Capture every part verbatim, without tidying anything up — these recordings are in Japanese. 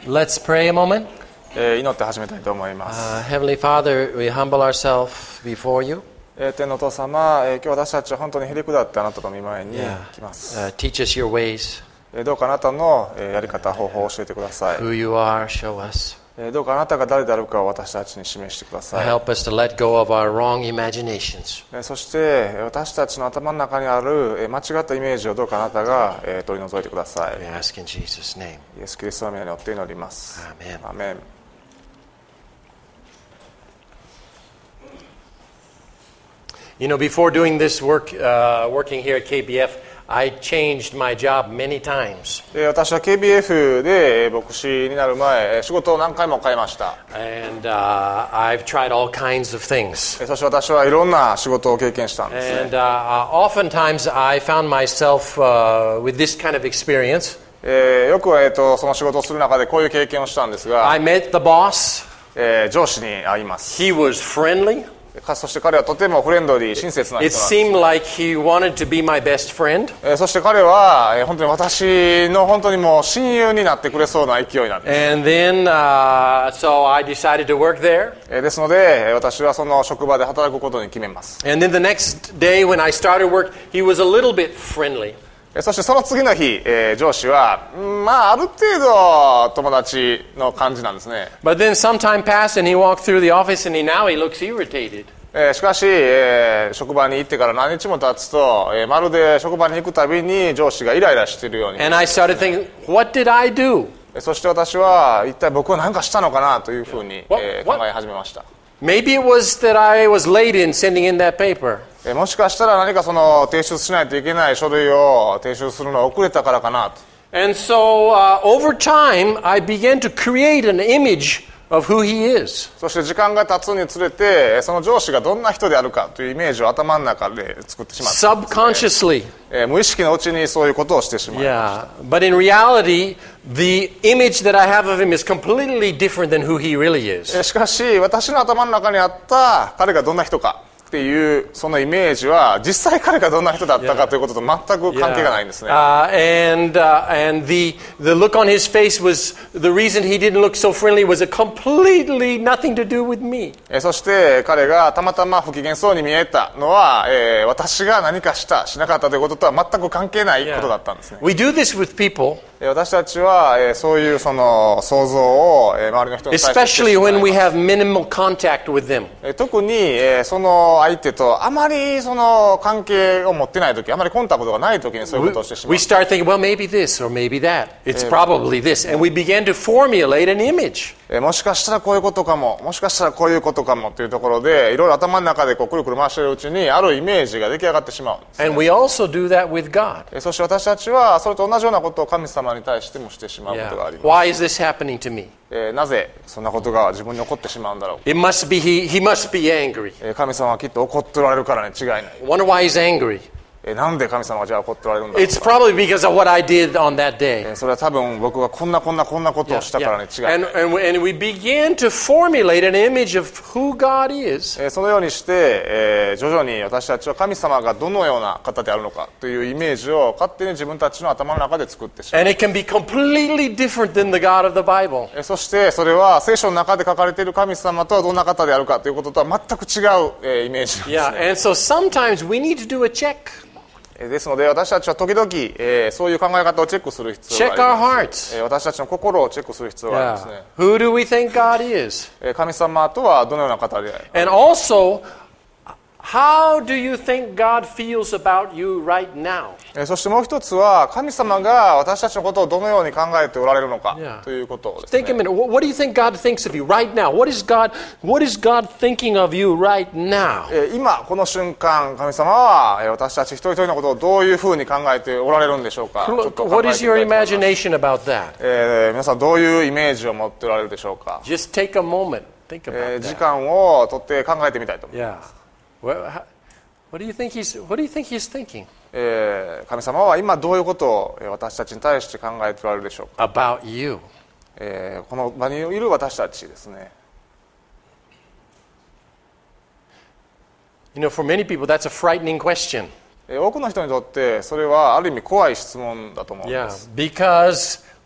Let's pray a moment. えー祈って始めたいと思います。 Uh, Heavenly Father, we humble ourselves before you. えー天のお父様、えー今日私たちは本当にへりくだってあなたの御前に Yeah. 来ます。 Uh, teach us your ways, えーどうかあなたのえーやり方、方法を教えてください。 who you are, show us. えーどうかあなたが誰であるかを私たちに示してください。 Help us to let go of our wrong imaginations. えーそしてえー私たちの頭の中にあるえー間違ったイメージをどうかあなたがえー取り除いてください。 We ask in Jesus' name. イエス・キリストの皆によって祈ります。 Amen. アーメン。 You know, before doing this work, uh, working here at K B F, I changed my job many times. えー私は ケービーエフ でえー牧師になる前、えー仕事を何回も変えました。 And uh, I've tried all kinds of things. えーそして私はいろんな仕事を経験したんですね。 And uh, oftentimes I found myself uh, with this kind of experience. えーよくは、えーとその仕事をする中でこういう経験をしたんですが、 I met the boss. えー上司に会います。 He was friendly. かそして彼はとてもフレンドリー、親切な人 It なんです。 seemed like he wanted to be my best friend. えーそして彼は、えー本当に私の本当にもう親友になってくれそうな勢いなんです。 And then, uh, so I decided to work there. えーですので、えー私はその職場で働くことに決めます。 And then the next day when I started work, he was a little bit friendly. えーそしてその次の日、えー上司は、うんまあある程度友達の感じなんですね。 But then some time passed and he walked through the office and he now he looks irritated. えーしかし、えー職場に行ってから何日も経つと、えーまるで職場に行くたびに上司がイライラしているように。 And I started thinking, what did I do? えーそして私は一体僕は何かしたのかなというふうに、 What- えー what- 考え始めました。 Maybe it was that I was late in sending in that paper. えーもしかしたら何かその提出しないといけない書類を提出するのが遅れたからかなと。 And so uh, over time, I began to create an image of who he is. そして時間が経つにつれてその上司がどんな人であるかというイメージを頭の中で作ってしまったんですね、 Subconsciously. えー無意識のうちにそういうことをしてしまいました。 Yeah. But in reality, the image that I have of him is completely different than who he really え is. ーしかし私の頭の中にあった彼がどんな人かっていうそのイメージは実際彼がどんな人だったかということと全く関係がないんですね。 Uh, and uh, and the the look on his face was the reason he didn't look so friendly was a completely nothing to do with me. えーそして彼がたまたま不機嫌そうに見えたのは、えー私が何かしたしなかったということとは全く関係ないことだったんですね。 We do this with people, えー私たちは、えーそういうその想像を、えー周りの人に対してしてし especially まい when ます we have minimal contact with them. えー特に、えーその相手とあまりその関係を持ってない時、あまりコンタクトがない時にそういうことをしてしま We う。 start thinking, well, maybe this or maybe that. It's probably this. And we begin to formulate an image. えーもしかしたらこういうことかも、もしかしたらこういうことかもというところでいろいろ頭の中でこうくるくる回しているうちにあるイメージが出来上がってしまうんです。 And we also do that with God. えーそして私たちはそれと同じようなことを神様に対してもしてしまうことがあり Yeah. ます。 Why is this happening to me? えーなぜそんなことが自分に起こってしまうんだろう。 It must be he, he must be angry. えー神様はきっと怒っておられるからに違いない。 Wonder why he's angry. えーなんで神様はじゃあ怒っておられるんだろう It's probably because of what I did on that day. えーそれは多分僕がこんなこんなこんなことをしたからに違いない。 And, and, we- and we begin to formulate an image of who God is. えーそのようにして、えー徐々に私たちは神様がどのような方であるのかというイメージを勝手に自分たちの頭の中で作ってしまう。 And it can be completely different than the God of the Bible. えーそしてそれは聖書の中で書かれている神様とはどんな方であるかということとは全く違う、えーイメージなんです Yeah, ね。 and so sometimes we need to do a check. えーですので私たちは時々、えーそういう考え方をチェックする必要 Check があ our ります。 hearts. えー私たちの心をチェックする必要がありますね。 Yeah. Who do we think God is? えー神様とはどのような方である And also, how do you think God feels about you right now? えーそしてもう一つは神様が私たちのことをどのように考えておられるのか Yeah. ということです Think a ね。 minute. What, what do you think God thinks of you right now? What is God? What is God thinking of you right now? えー今この瞬間神様はえー私たち一人一人のことをどういうふうに考えておられるんでしょうか。ちょっ Look, と考 what え is てみた your いと思います。 imagination about that? えー皆さんどういうイメージを持っておられるでしょうか。 Just take a moment. Think えー about 時 that. 間をとって考えてみたいと思います。 Yeah. What, how, what do you think he's? What do you think he's thinking えー神様は今どういうことをえー私たちに対して考えておられるでしょうか。 about you? えーこの場にいる私たちですね。 You know, for many people, that's a frightening question. えー多くの人にとってそれはある意味怖い質問だと思うんで Yeah, す。 because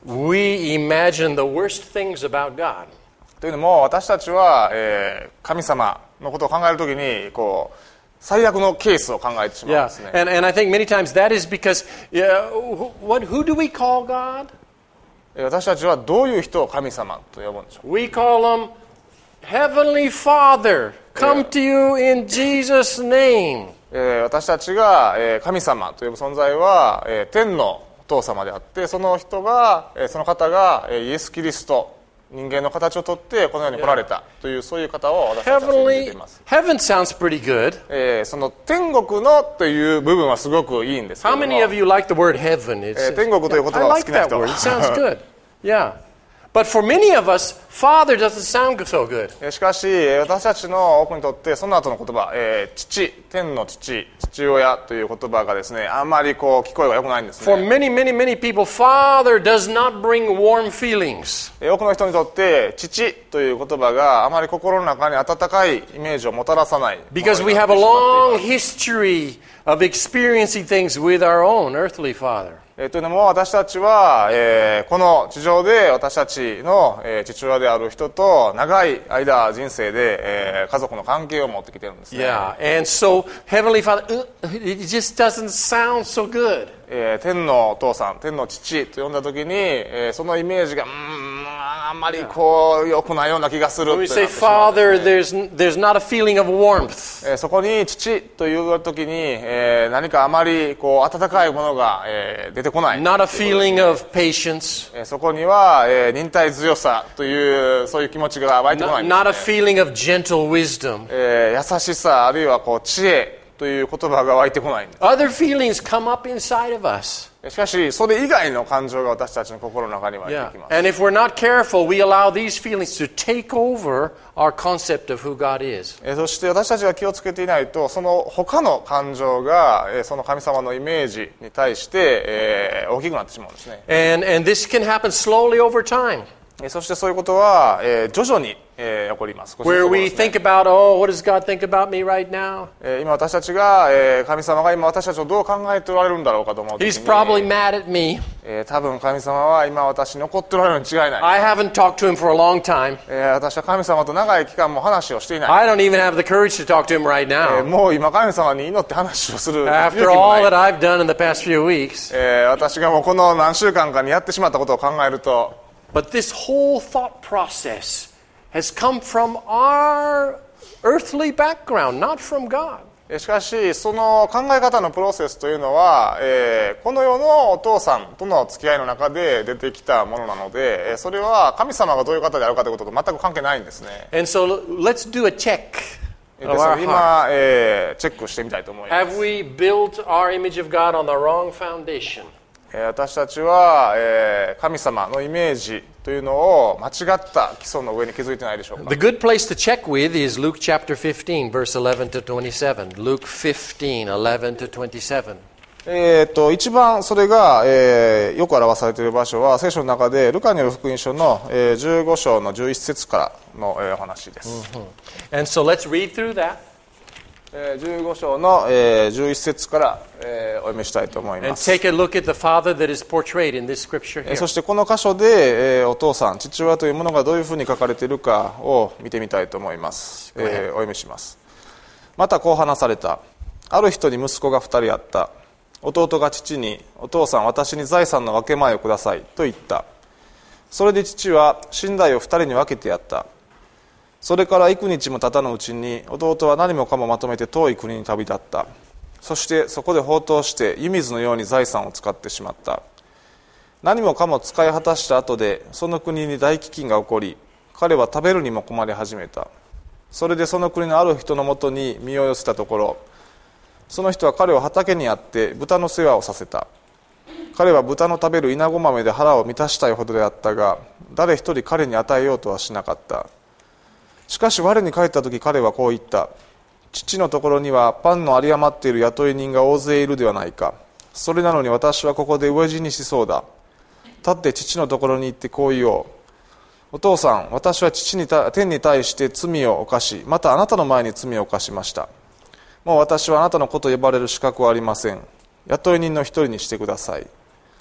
we imagine the worst things about God. というのも私たちは、えー、神様のことを考えるときにこう最悪のケースを考えてしまうん Yeah, ですね。 and, and I think many times that is because, yeah, who, what, who do we call God? 私たちはどういう人を神様と呼ぶんでしょう。 We call him Heavenly Father. Come to you in Jesus' name. えー、私たちが、えー、神様と呼ぶ存在は、えー、天のお父様であって、その人が、えー、その方が、えー、イエス・キリスト、人間の形をとってこの世に来られたというそういう方を私たちは信じて Heavenly, います。 heaven sounds pretty good. えー、その天国のという部分はすごくいいんですけ How ども、 many of you like the word heaven? It's, えー、天国という言葉 I が好 like きな that 人 word. It sounds good. Yeah. But for many of us, Father doesn't sound so good. えーしかしえー私たちの多くにとってその後の言葉、えー、父、天の父、父親という言葉がですね、あんまりこう聞こえが良くないんです For ね。 many, many, many people, Father does not bring warm feelings. えー多くの人にとって父という言葉があまり心の中に温かいイメージをもたらさない。 Because we have a long history of experiencing things with our own earthly father. えー、というのも私たちは、えー、この地上で私たちの、えー、父親である人と長い間人生で、えー、家族の関係を持ってきてるんですね。 Yeah, and so Heavenly Father, uh, it just doesn't sound so good. えー、天のお父さん、天の父と呼んだ時に、えー、そのイメージがうーんあんまりこう良くないような気がする When って we なっ say てしまうんですね。 Father, there's, there's not a feeling of warmth. えー、そこに父という時に、えー、何かあまりこう温かいものが、えー、出てこない。 Not a feeling of patience. えー、そこには、えー、忍耐強さというそういう気持ちが湧いてこない Not, んです、ね。 not a feeling of gentle wisdom. えー、優しさあるいはこう知恵という言葉が湧いてこないんです。 Other feelings come up inside of us. しかしそれ以外の感情が私たちの心の中に湧いて Yeah. きます。 And if we're not careful, we allow these feelings to take over our concept of who God is. えー、そして私たちが気をつけていないとその他の感情が、えー、その神様のイメージに対して、えー、大きくなってしまうんですね。 And, and this can happen slowly over time. えー、そしてそういうことは、えー、徐々に、えー、起こります。 Where we ですね think about, oh, what does God think about me right now? えー、今私たちが、えー、神様が今私たちをどう考えておられるんだろうかと思うとき He's に、 probably mad at me. えー、多分神様は今私に怒っておられるに違いない。 I haven't talked to him for a long time. えー、私は神様と長い期間も話をしていない。 I don't even have the courage to talk to him right えー now. もう今神様に祈って話をする勇 After 気も all ない that。I've done in the past few weeks. えー、私がもうこの何週間かにやってしまったことを考えると、 But this whole thought process has come from our earthly background, not from God. えーしかしその考え方のプロセスというのは、えー、この世のお父さんとの付き合いの中で出てきたものなので、えーそれは神様がどういう方であるかということと全く関係ないんですね。 And so let's do a check で of そ our れ heart. 今、えーチェックしてみたいと思います。 Have we built our image of God on the wrong foundation? えー私たちは、えー神様のイメージというのを間違った基礎の上に築いてないでしょうか。 The good place to check with is Luke chapter fifteen, verse eleven to twenty-seven. Luke fifteen, eleven to twenty-seven. えー、と一番それが、えーよく表されている場所は聖書の中でルカによる福音書の、えーじゅうご章のじゅういち節からの、えーお話です、 And so let's read through that えーじゅうご章の、えーじゅういち節から、えーお読みしたいと思い and ます。 take a look at the Father that is portrayed in this scripture えー here. そしてこの箇所で、えーお父さん父親というものがどういうふうに書かれているかを見てみたいと思います、えーお読みします。またこう話された。ある人に息子が二人あった。弟が父に、お父さん私に財産の分け前をくださいと言った。それで父は身代を二人に分けてやった。それから幾日も経たぬうちに弟は何もかもまとめて遠い国に旅立った。そしてそこで放蕩して湯水のように財産を使ってしまった。何もかも使い果たした後でその国に大飢饉が起こり、彼は食べるにも困り始めた。それでその国のある人のもとに身を寄せたところ、その人は彼を畑にあって豚の世話をさせた。彼は豚の食べるイナゴ豆で腹を満たしたいほどであったが、誰一人彼に与えようとはしなかった。しかし我に帰った時彼はこう言った。父のところにはパンの有り余っている雇い人が大勢いるではないか。それなのに私はここで飢え死にしそうだ。立って父のところに行ってこう言おう。お父さん、私は父にた天に対して罪を犯し、またあなたの前に罪を犯しました。もう私はあなたの子と呼ばれる資格はありません。雇い人の一人にしてください。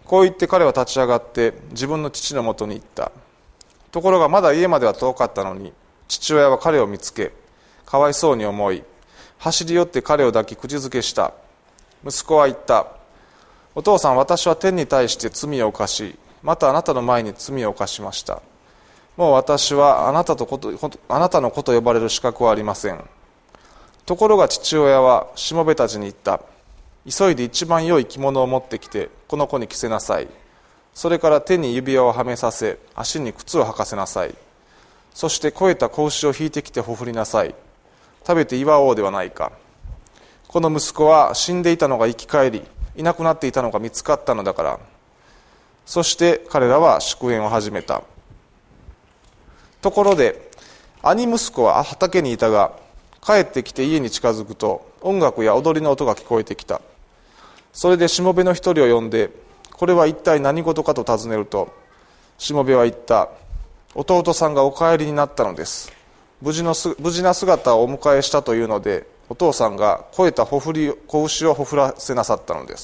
こう言って彼は立ち上がって自分の父のもとに行った。ところがまだ家までは遠かったのに、父親は彼を見つけ、かわいそうに思い、走り寄って彼を抱き口づけした。息子は言った。お父さん、私は天に対して罪を犯し、またあなたの前に罪を犯しました。もう私はあなたとこと、あなたの子と呼ばれる資格はありません。ところが父親はしもべたちに言った。急いで一番良い着物を持ってきてこの子に着せなさい。それから手に指輪をはめさせ、足に靴を履かせなさい。そして肥えた子牛を引いてきてほふりなさい。食べて祝おうではないか。この息子は死んでいたのが生き返り、いなくなっていたのが見つかったのだから。そして彼らは祝宴を始めた。ところで兄息子は畑にいたが、帰ってきて家に近づくと音楽や踊りの音が聞こえてきた。それでしもべの一人を呼んで、これは一体何事かと尋ねると、しもべは言った。弟さんがお帰りになったのです。無事のす無事な姿をお迎えしたというので、お父さんが肥えたほふり子牛をほふらせなさったのです。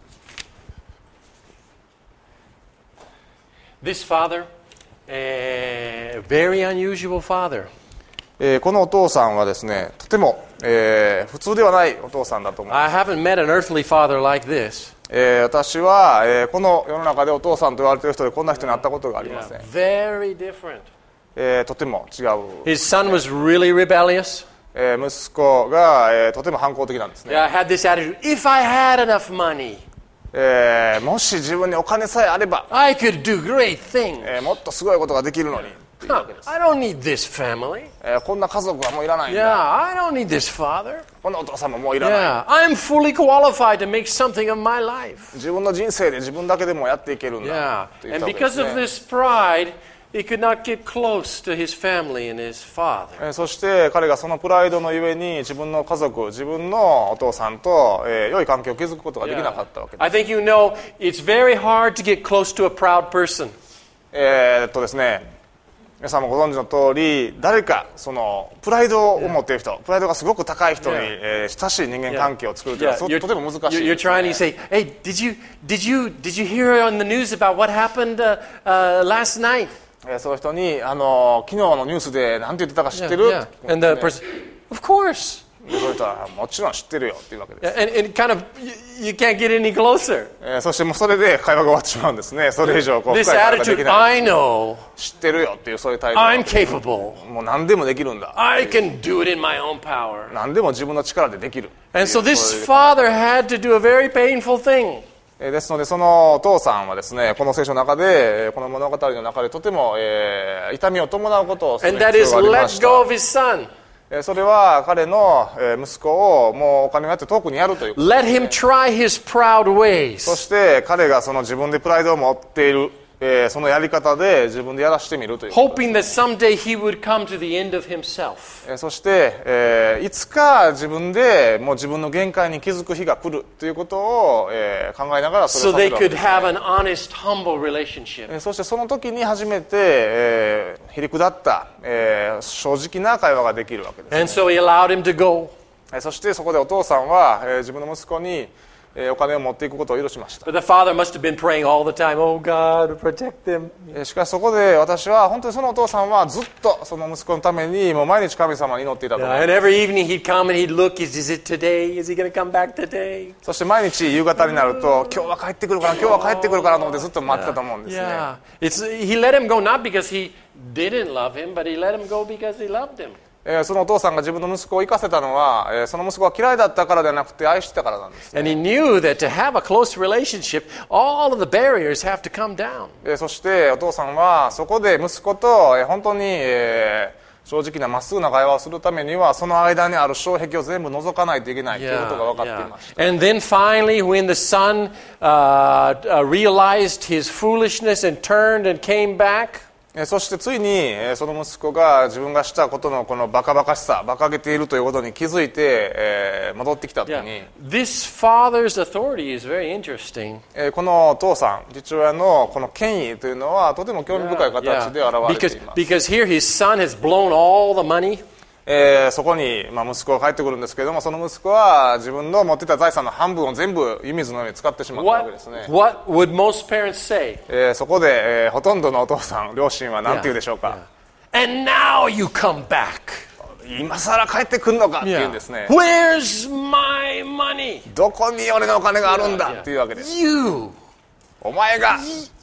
This father, a very unusual father. えーこのお父さんはですね、とても、えー普通ではないお父さんだと思います。 I haven't met an earthly father like this. えー私は、えーこの世の中でお父さんと言われている人でこんな人に会ったことがありません。 Very different. えーとても違う、 His son was really rebellious. えー息子が、えーとても反抗的なんですね。 Yeah, had this attitude. If I had enough money, えーもし自分にお金さえあれば、 I could do great things. えーもっとすごいことができるのにっていうわ Huh, けです。 I don't need this family. えーこんな家族はもういらないん Yeah, だ。 I don't need this father. こんなお父さんももういらない。 Yeah, I'm fully qualified to make something of my life. 自分の人生で自分だけでもやっていけるん Yeah, だって言っ and たわけで because す of ね。 this pride, he could not get close to his family and his father. えーそして彼がそのプライドのゆえに自分の家族、自分のお父さんと、えー良い関係を築くことができなかったわけです。 I think you know it's very hard to get close to a proud person. えーっとですね、皆さんもご存知の通り、誰かそのプライドを持っている人、プライドがすごく高い人に、 Yeah. えー親しい人間関係を作るというのは Yeah, とても難しい you're, で you're すね。 trying to say, hey, did you, did you, did you hear on the news about what happened uh, uh, last night? えーその人に、あの昨日のニュースで何て言ってたか知ってる？ Yeah, yeah. And the person, of course. でその人はもちろん知ってるよっていうわけです。 Yeah, and, and kind of, you, you can't get any closer. えーそしてもうそれで会話が終わってしまうんですね。それ以上こう This 深い会話がで attitude, きない。 I know, 知ってるよっていうそういう態度。 I'm capable. もう何でもできるんだ。 I can do it in my own power. 何でも自分の力でできる。 And so そういう this father had to do a very painful thing. えーですのでそのお父さんはですね、この聖書の中で、えーこの物語の中でとても、えー痛みを伴うことをする And that 必 is 要がありま let した。 go of his son. えーそれは彼のえー息子をもうお金をやって遠くにやるということ。 Let him try his proud そ ways. して彼がその自分でプライドを持っている、えーそのやり方で自分でやらしてみるということ。 Hoping that someday he would come to the end of himself. えーそして、えーいつか自分でもう自分の限界に気づく日が来るということを、えー考えながらそれ So をさせ they るわけ could です have an honest, humble relationship. えーそしてその時に初めて、えー、へりくだった、えー正直な会話ができるわけです、ね And so he allowed him to go. えーそしてそこでお父さんは、えー自分の息子に、えーお金を持っていくことを許しました。 But the father must have been praying all the time, oh God, protect them. えーしかしそこで私は本当にそのお父さんはずっとその息子のためにもう毎日神様に祈っていたと思います。 And every evening he'd come and he'd look, is, is it today? Is he going to come back today? そして毎日夕方になると今日は帰ってくるかな今日は帰ってくるかなと思ってずっと待ってたと思うんですね。 Yeah. It's, he let him go not because he didn't love him, but he let him go because he loved him. えーそのお父さんが自分の息子を生かせたのは、えーその息子が嫌いだったからではなくて愛してたからなんです。 And he knew that to have a close relationship, all of the barriers have to come down. えーそしてお父さんはそこで息子と、えー本当に、えー正直なまっすぐな会話をするためにはその間にある障壁を全部除かないといけないということが分かっていました。 And then finally, when the son uh, uh, realized his foolishness and turned and came back, えーそしてついに、えーその息子が自分がしたことのこのバカバカしさ馬鹿げているということに気づいて、えー戻ってきた時に、 yeah, this father's authority is very interesting. えーこのお父さん父親のこの権威というのはとても興味深い形で現れて Because, います。 because here his son has blown all the money. えー、そこに、まあ、息子が帰ってくるんですけれども、その息子は自分の持ってた財産の半分を全部湯水のように使ってしまったわけですね。 What, what would most parents say? えー、そこで、えー、ほとんどのお父さん両親は何て言うでしょうか。 Yeah. And now you come back. 今さら帰ってくるのかって言うんですね。 Where's my money? どこに俺のお金があるんだっていうわけです。 You. お前が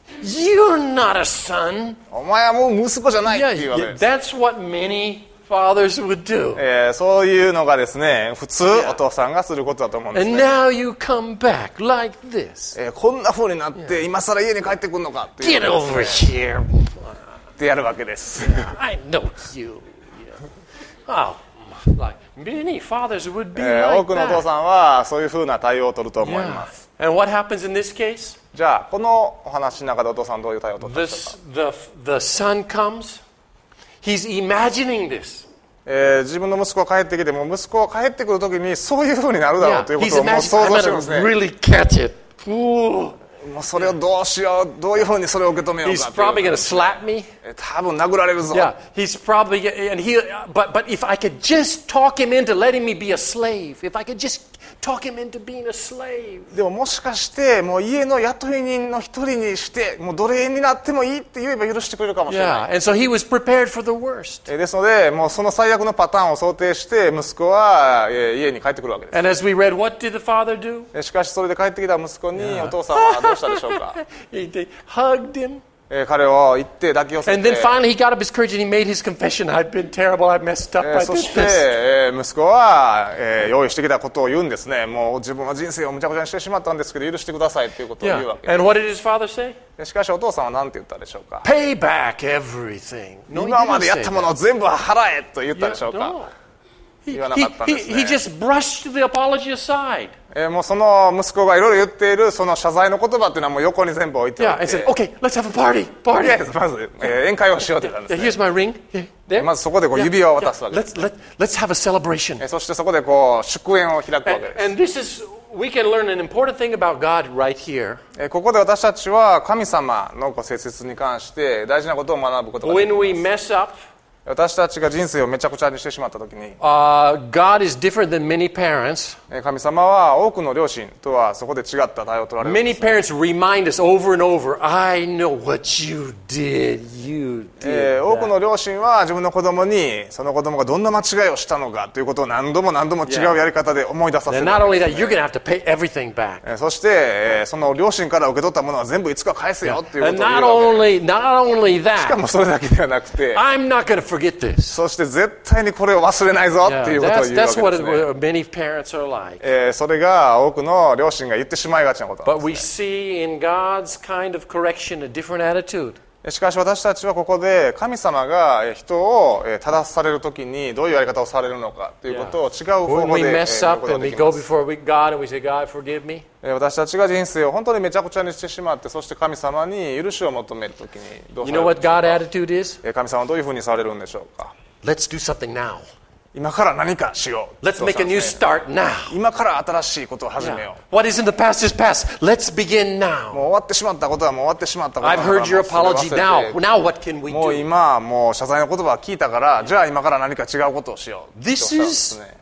You're not a son. お前はもう息子じゃないっていうわけ Yeah, です。 that's what many fathers would do. えー、そういうのがですね、普通お父さんがすることだと思うんです And ね。 now you come back like this. えー、こんな風になって今さら家に帰ってくるのかっていう Get わけ over ですね here. ってやるわけです。 I know you. Yeah. Oh, like many fathers would be えー、 like 多くのお父 that. さんはそういう風な対応を取ると思い Yeah. ます。 And what happens in this case? じゃあこのお話の中でお父さんどういう対応を取ったでしょうか。 This, the, the son comes. He's imagining this. えー、自分の息子が帰ってきても息子が帰ってくるときにそういう風になるだろう Yeah, というこ he's とをもう imagining. 想 I'm 像して gonna ますね。 really catch it. Ooh. もうそれをどうしよう、どういう風にそれを受け止めよう He's かという probably going to slap me. えー多分殴られるぞ。 Yeah, he's probably and he. But but if I could just talk him into letting me be a slave, if I could just talk him into being a slave. でももしかしてもう家の雇い人の一人にしてもう奴隷になってもいいって言えば許してくれるかもしれない。 Yeah, and so he was prepared for the worst. えーですのでもうその最悪のパターンを想定して息子は、えー家に帰ってくるわけです。 And as we read, what did the father do? えーしかしそれで帰ってきた息子にお父さんはどうしたでしょうか。 He they hugged him. えー彼を行って抱き寄せ And て then finally he got up his courage and he made his confession. I've been terrible. I've messed up. えー I そ did して、 this. えー息子は、えー用意してきたことを言うんですね。もう自分は人生をむちゃくちゃにしてしまったんですけど許してくださいということを言う Yeah. わけで And what did his father say? す。しかしお父さんは何て言ったでしょうか。 Pay back everything. No, he 今ま didn't でや say ったもの that. を全部払えと言ったでしょう Yeah, か。 no. He, 言わな he, かったんです he, ね。 he just brushed the apology aside. えーもうその息子がいろいろ言っているその謝罪の言葉っていうのはもう横に全部置いてお Yeah, い and て said, okay, let's have a party. と Party. りあえずまず、えー宴会をしようと言ったん Yeah, です here's ね。 my ring. Here, there. まずそこでこう指輪を渡すわけです Let's, let, let's have a celebration. えーそしてそこでこう祝宴を開くわ And, けです。 and this is, we can learn an important thing about God right here. えーここで私たちは神様のご施設に関して大事なことを学ぶことができ When ま we す。 mess up, 私たちが人生をめちゃくちゃにしてしまった時に uh, God is different than many parents. えー神様は多くの両親とはそこで違った対応を取られるんで Many す。 parents remind us over and over, I know what you did. You え did ー多く that. の両親は自分の子供にその子供がどんな間違いをしたのかということを何度も何度も違うやり方で思い出させ And る not わけ only です that, you're going to have to pay everything back. えーそして、えーその両親から受け取ったものは全部いつか返せよっていうこ And とを言 not うわけで only, not only す。しか that, もそれだけではなくて I'm not going to forget this. そして絶対にこれを忘れないぞ Yeah, っていうことを that's, 言うわ that's け what ですね。 it, many parents are like. えーそれが多くの両親が言ってしまいがちなことなん But we です see in God's kind of correction a different attitude. ね。しかし私たちはここで神様がえー人をえー正されるときにどういうやり方をされるのかということを違う方 When 法 we でえー mess 見る up ことが and で we き go ます。 before we, God and we say, God, forgive me. えー私たちが人生を本当にめちゃくちゃにしてしまってそして神様に許しを求めるときにどうさ You れ know る what でしょう God か。 attitude is? えー神様はどういうふうにされるんでしょうか。 Let's do something now. 今から何かしよう。 Let's make a new そうなんですね start now. 今から新しいことを始め Yeah. よ What is in the past is past. Let's begin う。 now. もう終わってしまったことはもう終わってしまったこと I've だから heard your もう apology それ now. 忘れて Now what can we もう do? 今もう謝罪の言葉を聞いたからじゃあ今から何か違うことをしよう。 This とおっしゃるんですね。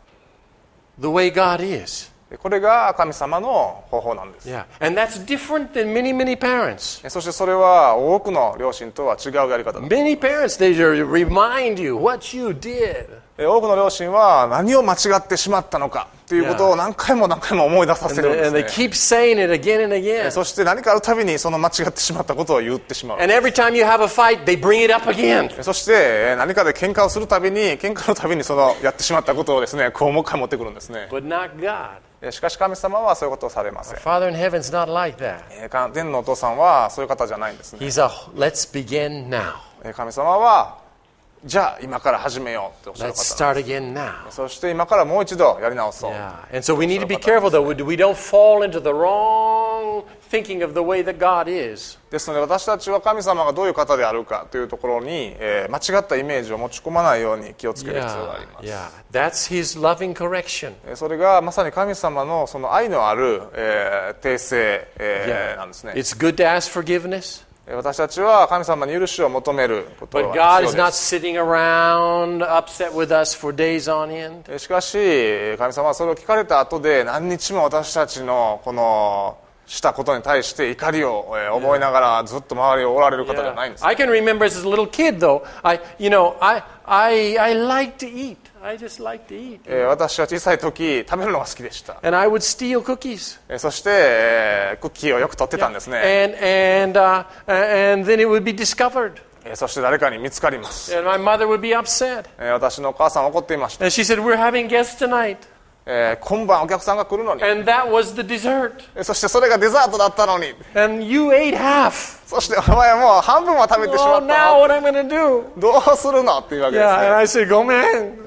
The way God is. でこれが神様の方法なんです。 Yeah. And that's different than many, many parents. そしてそれは多くの両親とは違うやり方です。 Many parents, they remind you what you did. 多くの両親は何を間違ってしまったのかということを何回も何回も思い出させ And るん they, で and す they ね。 keep saying it again and again. そして何かあるたびにその間違ってしまったことを言ってしまう。 And every time you have a fight, they bring it up again. そしてえー何かで喧嘩をするたびに喧嘩のたびにそのやってしまったことをですねこうもう一回持ってくるんですね。 But not God. えーしかし神様はそういうことをされません。 Father in heaven's not like that. えーか天のお父さんはそういう方じゃないんですね。 He's a let's begin now. えー神様はじゃあ今から始めようっておっしゃる Let's 方。 start again now. そして今からもう一度やり直そう。 Yeah. And so we need to be careful though. We we don't fall into the wrong thinking of the way that God is. ですので私たちは神様がどういう方であるかというところに、えー間違ったイメージを持ち込まないように気をつける必要があり Yeah. ます。 Yeah. That's his loving correction. えーそれがまさに神様のその愛のある、えー訂正、えー Yeah. なんですね。 It's good to ask forgiveness. 私たちは神様に許しを求めることが But God 必 is 要 not です。 sitting around upset with us for days on end. しかし神様はそれを聞かれた後で何日も私たちのこのしたことに対して怒りを覚えながらずっと周りをおられる方ではないんです。 I can remember as a little kid, though. I, you know, I, I, I like to eat. I just like to eat. えー私は小さい時食べるのが好きでした。 And I would steal cookies. えーそして、えークッキーをよく取ってたんですね。 And and uh, and then it would be discovered. えーそして誰かに見つかります。 And my mother would be upset. えー私のお母さんは怒っていました。 And she said, "We're having guests tonight." えー今晩お客さんが来るのに、 And that was the dessert. えーそしてそれがデザートだったのに、 And you ate half. そしてお前もう半分は食べてしま Oh, った now の。 what I'm going to do? どうするのっていうわけです Yeah, and ね。 I said, "Go, man."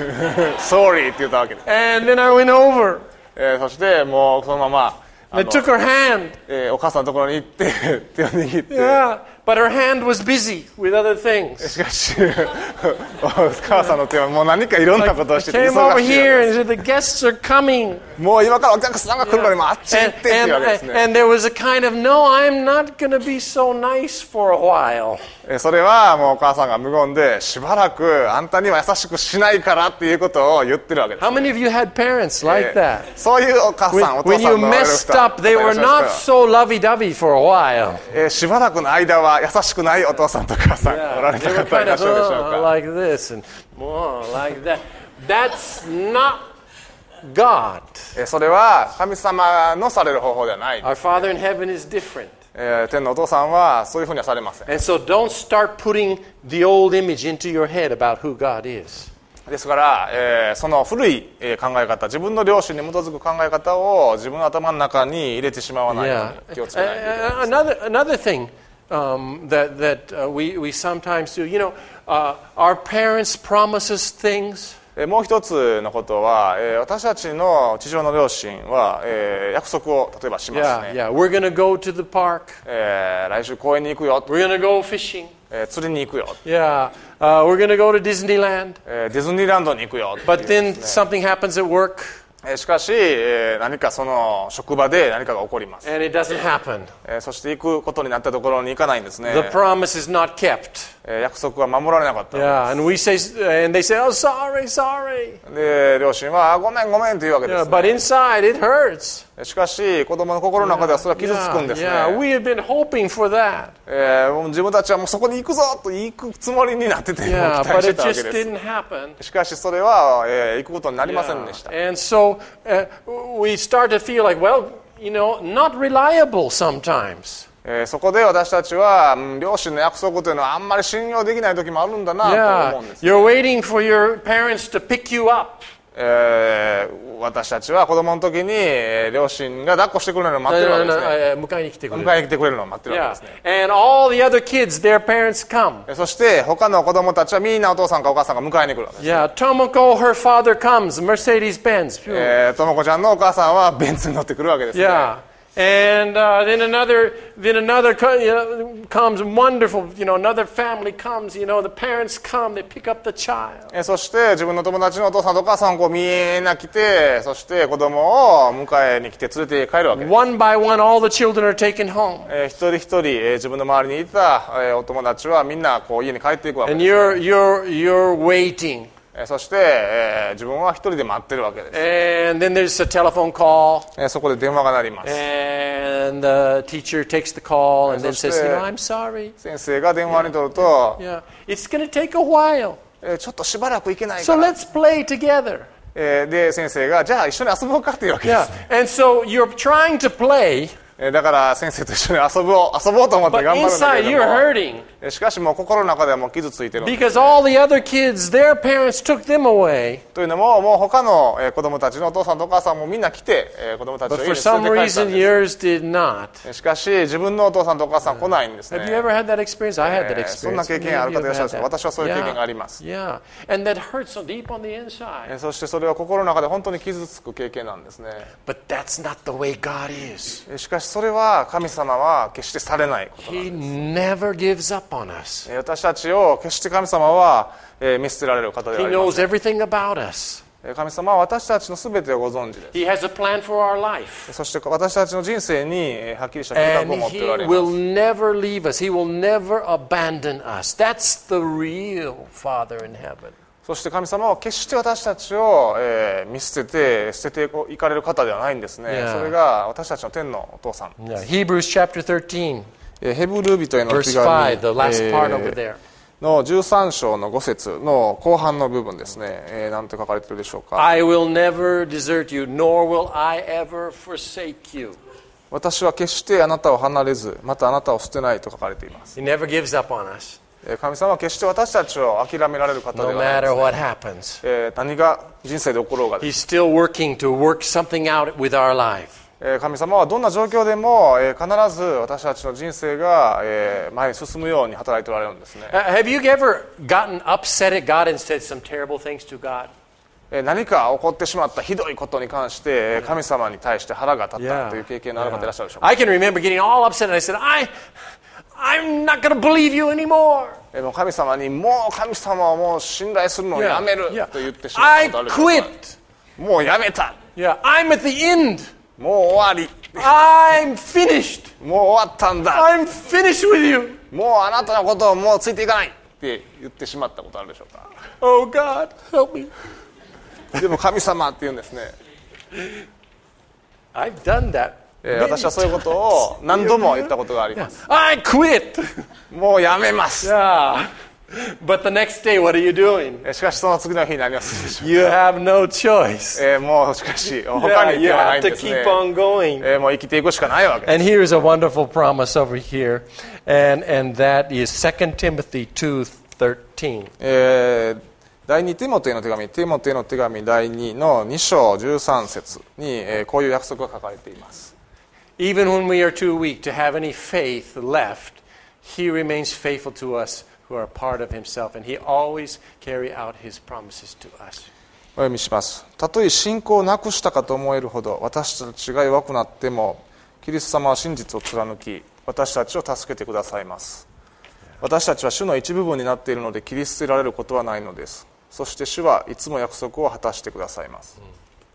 Sorry って言ったわけです。 And then I went over. えーそしてもうそのままあ I の took her hand. えーお母さんのところに行って手を握って、 Yeah, but her hand was busy with other things. しかしお母さんの手はもう何かいろんなことを I してて came 忙 over しい here わ and said, "The guests are coming." けです。もう今からお客さんが来るのにもうあっち行ってっていうわけですね。 and, and there was a kind of, "No, I'm not going to be so nice for a while." えーそれはもうお母さんが無言でしばらくあんたには優しくしないからっていうことを言ってるわけです。 How many of you had parents like え that? ーそういうお母 When, さんお父 when さ you んのおられる messed 方 up, they were いらっしゃい not ますか so lovey-dovey for a while. えーしばらくの間は優しくないお父さんとお母さんおられ They た were 方い kind らっ of しゃるでしょう uh, か。 like this and uh, like that. That's not God. えーそれは神様のされる方法ではない。 Our Father in heaven is different. えー天のお父さんはそういうふうにはされません。 And so don't start putting the old image into your head about who God is. ですから、えーその古いえー考え方、自分の良心に基づく考え方を自分の頭の中に入れてしまわないよ Yeah. うに気をつけないといけない Uh, another another thing um, that that uh, we we sometimes do. You know, uh, our parents promise us things. えーもう一つのことは、えー私たちの地上の両親は、えー約束を例えばします Yeah, ね、 yeah. We're gonna go to the park. えー来週公園に行くよ、 We're gonna go fishing. えー釣りに行くよ、 Yeah. Uh, we're gonna go to Disneyland. えーディズニーランドに行くよっていう But then something happens at work, えーしかし、えー何かその職場で何かが起こります、 and it doesn't happen. えーそして行くことになったところに行かないんですね、 The promise is not kept. えー約束は守られなかった、 Yeah, and we say, and they say, "Oh, sorry, sorry." で両親はあごめんごめんというわけで Yeah, す、 but ね inside it hurts. しかし子供の心の中ではそれは傷つくん Yeah, ですね、 yeah. We have been hoping for that. えーもう自分たちはもうそこに行くぞと行くつもりになってて、もう Yeah, 期 but 待して it たわけ just です。 didn't happen. しかしそれは、えー行くことになりませんでした。 And so uh, we start to feel like, well, you know, not reliable sometimes. えーそこで私たちは、うん両親の約束というのはあんまり信用できない時もあるんだなと Yeah, 思うんです。 you're waiting for your parents to pick you up. えー私たちは子供の時に、えー両親が抱っこしてくれるのを待ってるわけですね。 迎えに来てくれる。 迎えに来てくれるのを待ってるわ Yeah, けですね。 and all the other kids, their parents come. えーそして他の子供たちはみんなお父さんかお母さんが迎えに来るわけです。 Yeah, Tomoko, her father comes, Mercedes-Benz. えーともこちゃんのお母さんはベンツに乗ってくるわけですね。 Yeah. And uh, then another, then another co- you know, comes, wonderful, you know, another family comes, you know, the parents come, they pick up the child. えーそして自分の友達のお父さんとお母さんをこうみんな来て、そして子供を迎えに来て連れて帰るわけです。 One by one, all the children are taken home. えー一人一人、えー自分の周りにいた、えーお友達はみんなこう家に帰っていくわけ And です。 you're, you're, you're waiting. えーそして、えー自分は一人で待ってるわけです。 And then there's a telephone call. えーそこで電話が鳴ります。 And the teacher takes the call and then So says, you stay- know, I'm sorry. 先生が電話に取ると、 Yeah, it's going to take a while. えーちょっとしばらく行けないか So ら、 let's play together. えーで先生がじゃあ一緒に遊ぼうかっていうわけで Yeah. す。 And so you're trying to play, えーだから先生と一緒に遊ぼう遊ぼうと思って but 頑張るんだ inside け you're ども、 hurting えーしかしもう心の中ではもう傷ついてるんです。 because all the other kids, their parents took them away. というのももう他のえー子供たちのお父さんとお母さんもみんな来て、えー子供たちを But 家 for に some 連れて帰ったん reason, で yours did not. す。しかし自分のお父さんとお母さん来ないんですね。 Have you ever had that experience? I had that えーそん experience. な経験ある方いらっしゃるんですか？ Maybe you've had that. 私はそういう経験があります。 Yeah. And that hurts so deep on the え inside. ーそしてそれは心の中で本当に傷つく経験なんですね。 But that's not the way God is. えーしかしそれは神様は決してされないことなんです。 He never gives up on us. えー私たちを決して神様は、えー見捨てられる方では He ありま knows せん。 everything about us. 神様は私たちのすべてをご存知です。 He has a plan for our life. そして私たちの人生にはっきりした計画 And を持って He おられま will す。 never leave us. He will never abandon us. That's the real Father in heaven. そして神様は決して私たちを、えー見捨てて捨てていかれる方ではないんですね。 Yeah. それが私たちの天のお父さん。 Yeah. Hebrews chapter thirteen, えーヘブル人への手 verse 紙、 five, the last え part ー over there. のじゅうさん章のご節の後半の部分ですね。えー、なんて書かれているでしょうか。 I will never desert you, nor will I ever forsake you. 私は決してあなたを離れず、またあなたを捨てないと書かれています。 He never gives up on us, えー神様は決して私たちを諦められる方で no はないで matter す、ね what happens. えー何が人生で起ころうがです He's still working to work something out with our life. えー神様はどんな状況でも、えー必ず私たちの人生が、えー前に進むように働いておられるんですね。 Uh, have you ever gotten upset at God and said some terrible things to God? えー何か起こってしまったひどいことに関してえー神様に対して腹が立った Yeah. という経験のある方いらっしゃるでしょうか。 I can remember getting all upset and I said, I, I'm not going to believe you anymore. えーもう神様にもう神様をもう信頼するのを Yeah. やめる Yeah. と言ってしまった I ことあるでしょうか。 quit. もうやめた、 Yeah, I'm at the end. もう終わり、 I'm finished. もう終わったんだ、 I'm finished with you. もうあなたのことをもうついていかないって言ってしまったことあるでしょうか。 Oh God, help me. でも神様って言うんですね。 I've done that. えー私はそういうことを何度も言ったことがあります。 I quit. もうやめます。 Yeah. But the next day, what are you doing? えーしかしその次の日になりますでしょう。 You have no choice. えーもうしかし他 Yeah, に you 手はない have ん to ですね。 keep on going. えーもう生きていくしかないわけです。 And here's a wonderful promise over here, and, and that is Second Timothy two thirteen. えー第二ティモテへの手紙、ティモテへの手紙第二のに章じゅうさん節に、えーこういう約束が書かれています。 Even when we are too weak to have any faith left, He remains faithful to us who are a part of Himself, and He always carry out His promises to us. お読みします。たとえ信仰をなくしたかと思えるほど私たちが弱くなってもキリスト様は真実を貫き私たちを助けてくださいます。私たちは主の一部分になっているので切り捨てられることはないのです。そして主はいつも約束を果たしてくださいます。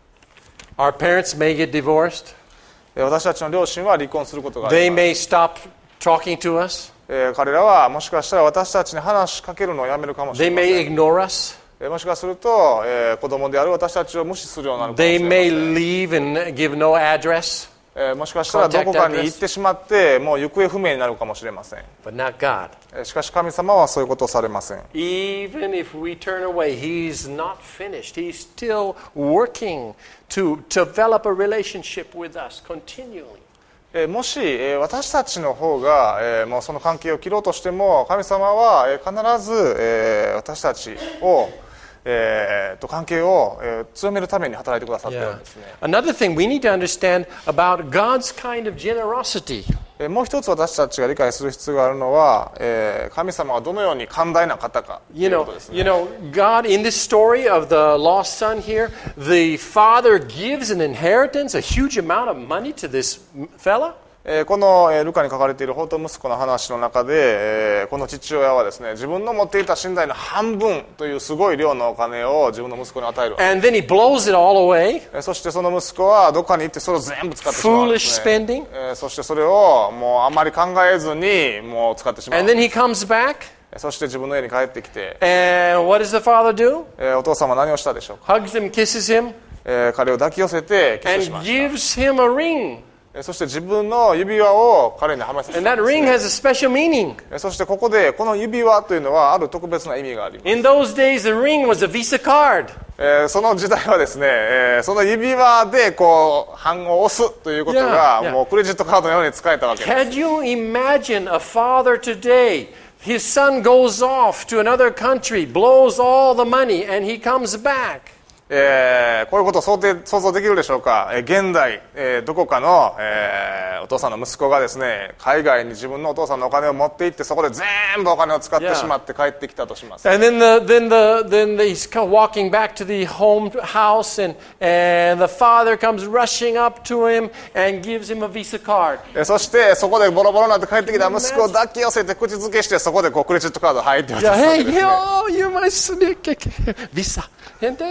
Our parents may get divorced. えー私たちの両親は離婚することがあり They ます。 may stop talking to us. えー彼らはもしかしたら私たちに話しかけるのをやめるかもし They れま may せん。 ignore us. えーもしかすると、えー子供である私たちを無視するようになるかもし They れま may せん。 leave and give no address, えーもしかしたらどこかに行ってしまってもう行方不明になるかもしれません。 but not God. えーしかし神様はそういうことをされません。 Even if we turn away, He's not finished. He's still working to develop a relationship with us continually. えーもし、えー私たちの方が、えーもうその関係を切ろうとしても神様は、えー必ず、えー私たちを、えーと関係を、えー強めるために働いてくださっているん Yeah. ですね。 Another thing we need to understand about God's kind of generosity. えーもう一つ私たちが理解する必要があるのは、えー神様がどのように寛大な方かとい You うこ know, とですね。 you know, God, in this story of the lost son here, the father gives an inheritance, a huge amount of money to this fella. えーこの、えールカに書かれている放蕩息子の話の中で、えーこの父親はですね自分の持っていた身代の半分というすごい量のお金を自分の息子に与える。 And then he blows it all away. えーそしてその息子はどっかに行ってそれを全部使ってしまうんで Foolish すね。 spending. えーそしてそれをもうあまり考えずにもう使ってしまう。 And then he comes back. そして自分の家に帰ってきて、 And what does the father do? えーお父様は何をしたでしょうか。 Hugs him, kisses him, えー彼を抱き寄せてキス and しました。 gives him a ring. えーそして自分の指輪を彼にはめさせ And たん that です ring ね。 has a special meaning. えーそしてここでこの指輪というのはある特別な意味があります。 In those days, the ring was a Visa card. えーその時代はですね、えーその指輪でこう版を押すということが Yeah, yeah. もうクレジットカードのように使えたわけです。 Can you imagine a father today? His son goes off to another country, blows all the money, and he comes back. えーこういうことを想定想像できるでしょうか。えー現代、えーどこかの、えーお父さんの息子がですね海外に自分のお父さんのお金を持って行ってそこで全部お金を使ってしまって帰ってきたとします。 And then the then the then the, he's co- walking back to the home house, and and the father comes rushing up to him and gives him a Visa card. えーそしてそこでボロボロになって帰ってきた息子を抱き寄せて口づけしてそこでこうクレジットカード入って渡す Yeah, わけ hey, ですね。 yo, you're my snake Visa. And then, uh,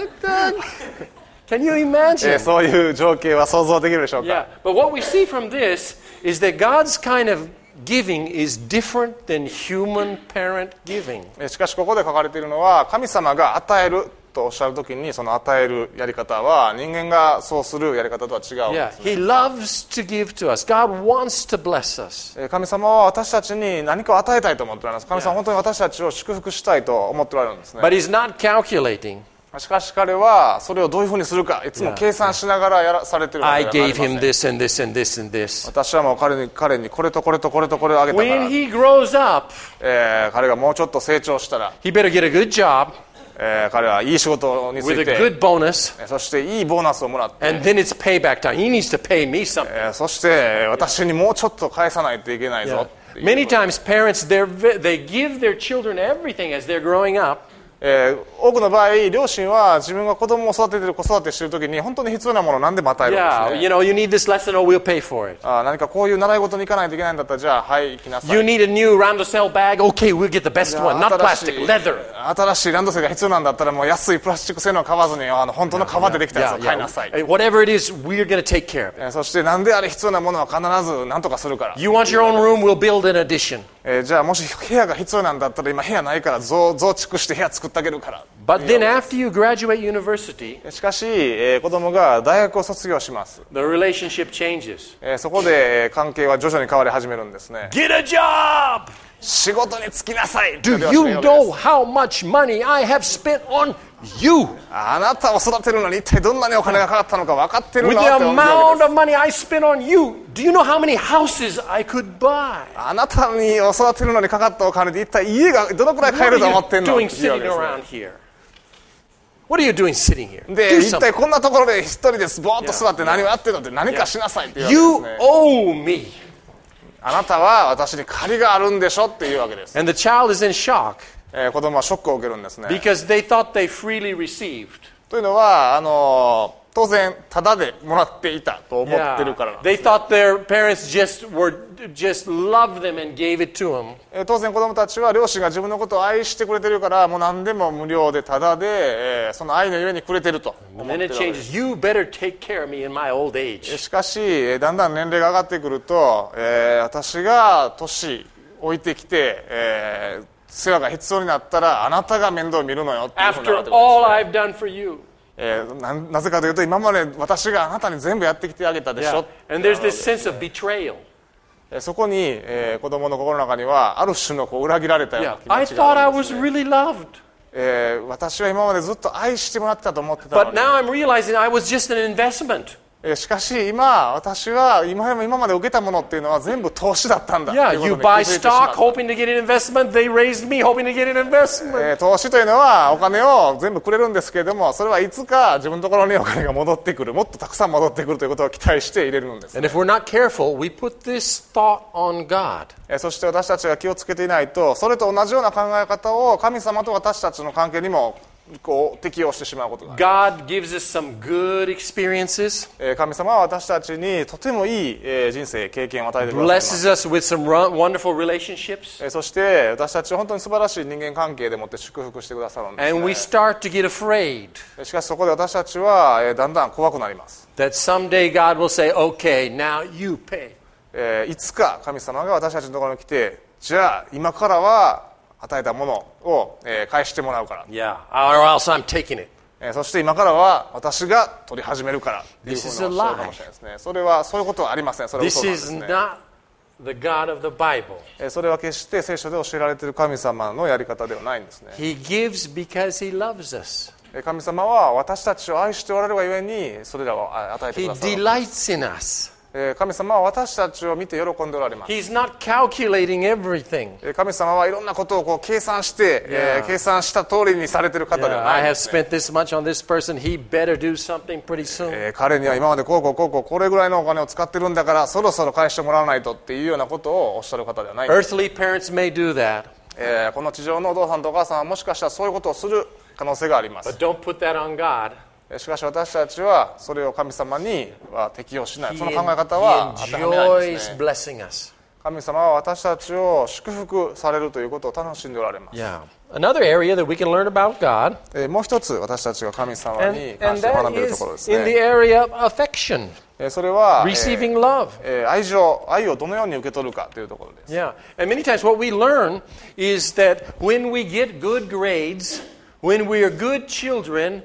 man? Can you え imagine? ーそういう情景は想像できるでしょうか。 Yeah, but what we see from this is that God's kind of giving is different than human parent giving. えーしかしここで書かれているのは、神様が与えるとおっしゃるときに、その与えるやり方は人間がそうするやり方とは違うん Yeah, ですね。 He loves to give to us. God wants to bless us. えー神様は私たちに何かを与えたいと思っておられます。神様は本当に私たちを祝福したいと思っておられるんですね。 But He's not calculating. しかし彼はそれをどういうふうにするかいつも計算しながらやらされているわ I けではあり gave ませ him ん。 this and this and this and this. 私はもう彼に彼にこれとこれとこれとこれをあげたから、 When he grows up, えー彼がもうちょっと成長したら、 he better get a good job えー彼はいい仕事につ with い a て、 good bonus, えーそしていいボーナスをもらって、 and then it's payback time. He needs to pay me something. えーそしてえー私にもうちょっと返さないといけないぞっていう Many times parents, they're, ve- they give their children everything as they're growing up. えー多くの場合両親は自分が子供を育ててる子育てしている時に本当に必要なものを何でも与えるんです Yeah, ね。 you know, you need this lesson or we'll pay for it. あー何かこういう習い事に行かないといけないんだったら、じゃあはい行きなさい。 You need a new round of cell bag? Okay, we'll get the best one. Not 新し plastic, い leather. 新しいランドセルが必要なんだったら、もう安いプラスチック製のを買わずにあの本当の革でできたやつ Yeah, を買いなさい。 yeah. Whatever it is, we're going to take care of it. えーそして何であれ必要なものは必ず何とかするから、 You want your own room? We'll build an addition. えーじゃあもし部屋が必要なんだったら今部屋ないから増増築して部屋作ってあげるから。 But then after you graduate university, しかし、えー子供が大学を卒業します、 the relationship changes. えーそこでえー関係は徐々に変わり始めるんですね。 Get a job! 仕事に就きなさい。 Do と両親が you 言うわけで know す。 how much money I have spent on you? あなたを育てるのに一体どんなにお金がかかったのか分かってる With の the って思うわ amount け of money I spent on you, do you know how many houses I could buy? です。あなたにを育てるのにかかったお金で一体家がどのくらい買え What ると are 思 you ってんの doing っていうわ sitting けですね。 around here? What are you doing sitting here? で Do 一 something. 体こんなところで一人でぼーっと座って何をやってるのって何かしなさいっていうわけ You ですね。 owe me. あなたは私に借りがあるんでしょっていうわけです、 And the child is in shock えー子供はショックを受けるんですね。 because they thought they freely received. というのはあのー当然タダでもらっていたと思ってるからなんです、 They thought their parents just were just loved them and gave it to them. えー当然子供たちは両親が自分のことを愛してくれてるからもう何でも無料でタダで、えーその愛のゆえにくれてると思 And って then る it わけです changes. You better take care of me in my old age. しかしえーだんだん年齢が上がってくると、えー私が年置いてきて、えー世話が必要になったらあなたが面倒を見るのよっていうふうになる After ってこと all ですね。 I've done for you. えーな, なぜかというと今まで私があなたに全部やってきてあげたでし Yeah. ょ、 And there's this sense of betrayal. えーそこに、えー子供の心の中にはある種のこう裏切られたよう Yeah. な気 I 持ち thought が I あるんで was すね。 really loved. えー私は今までずっと愛してもらってたと思ってたの But に、 now I'm realizing I was just an investment. えーしかし今私は今今まで受けたものっていうのは全部投資だったんだって Yeah, いうこと you に buy 気づいてしま stock った hoping to get an investment. They raised me hoping to get an investment. えー投資というのはお金を全部くれるんですけれども、それはいつか自分のところにお金が戻ってくる、もっとたくさん戻ってくるということを期待して入れるんです、 And if we're not careful, we put this thought on God. えーそして私たちが気をつけていないとそれと同じような考え方を神様と私たちの関係にもこう適用してしまうことがある。 God gives us some good experiences, えー神様は私たちにとてもいいえー人生経験を与えてくださいます。 blesses us with some ru- wonderful relationships, えーそして私たちは本当に素晴らしい人間関係でもって祝福してくださるんです、 and we ね、 start to get afraid しかしそこで私たちはえーだんだん怖くなります、 that someday God will say, okay, now you pay. えーいつか神様が私たちのところに来て、じゃあ今からは与えたものをえー返してもらうから、 Yeah, or else I'm taking it. えーそして今からは私が取り始めるからっていうふう This に is お a っしゃるかもしれないですね。それはそういうことはありません。それは This 嘘なんで is すね。 not the God of the Bible. えーそれは決して聖書で教えられている神様のやり方ではないんですね。 He gives because He loves us. えー神様は私たちを愛しておられるがゆえにそれらをあ与えて He くださる。 delights in us. えー神様は私たちを見て喜んでおられます。 He's not calculating everything. えー神様はいろんなことをこう計算して、えー Yeah. 計算した通りにされている方で Yeah, はな I いん have ですね。 spent this much on this person. He better do something pretty soon. えー彼には今までこうこうこうこうこれぐらいのお金を使ってるんだからそろそろ返してもらわないとっていうようなことをおっしゃる方ではないんです。 Earthly parents may do that, えーこの地上のお父さんとお母さんはもしかしたらそういうことをする可能性がありま but す。 don't put that on God. しかし私たちはそれを神様には適用しない。 He, その考え方 he は当てはめないです enjoys ね。 blessing us. 神様は私たちを祝福されるということを楽しんでおられます。 Yeah. Another area that we can learn about God, えーもう一つ私たちが神様 and, に関 and して学 that んでいると is ころです in the ね。 area of affection, えーそれは、えー receiving love. えー愛情、愛をどのように受け取るかというところです。 Yeah, and many times what we learn is that when we get good grades, when we are good children,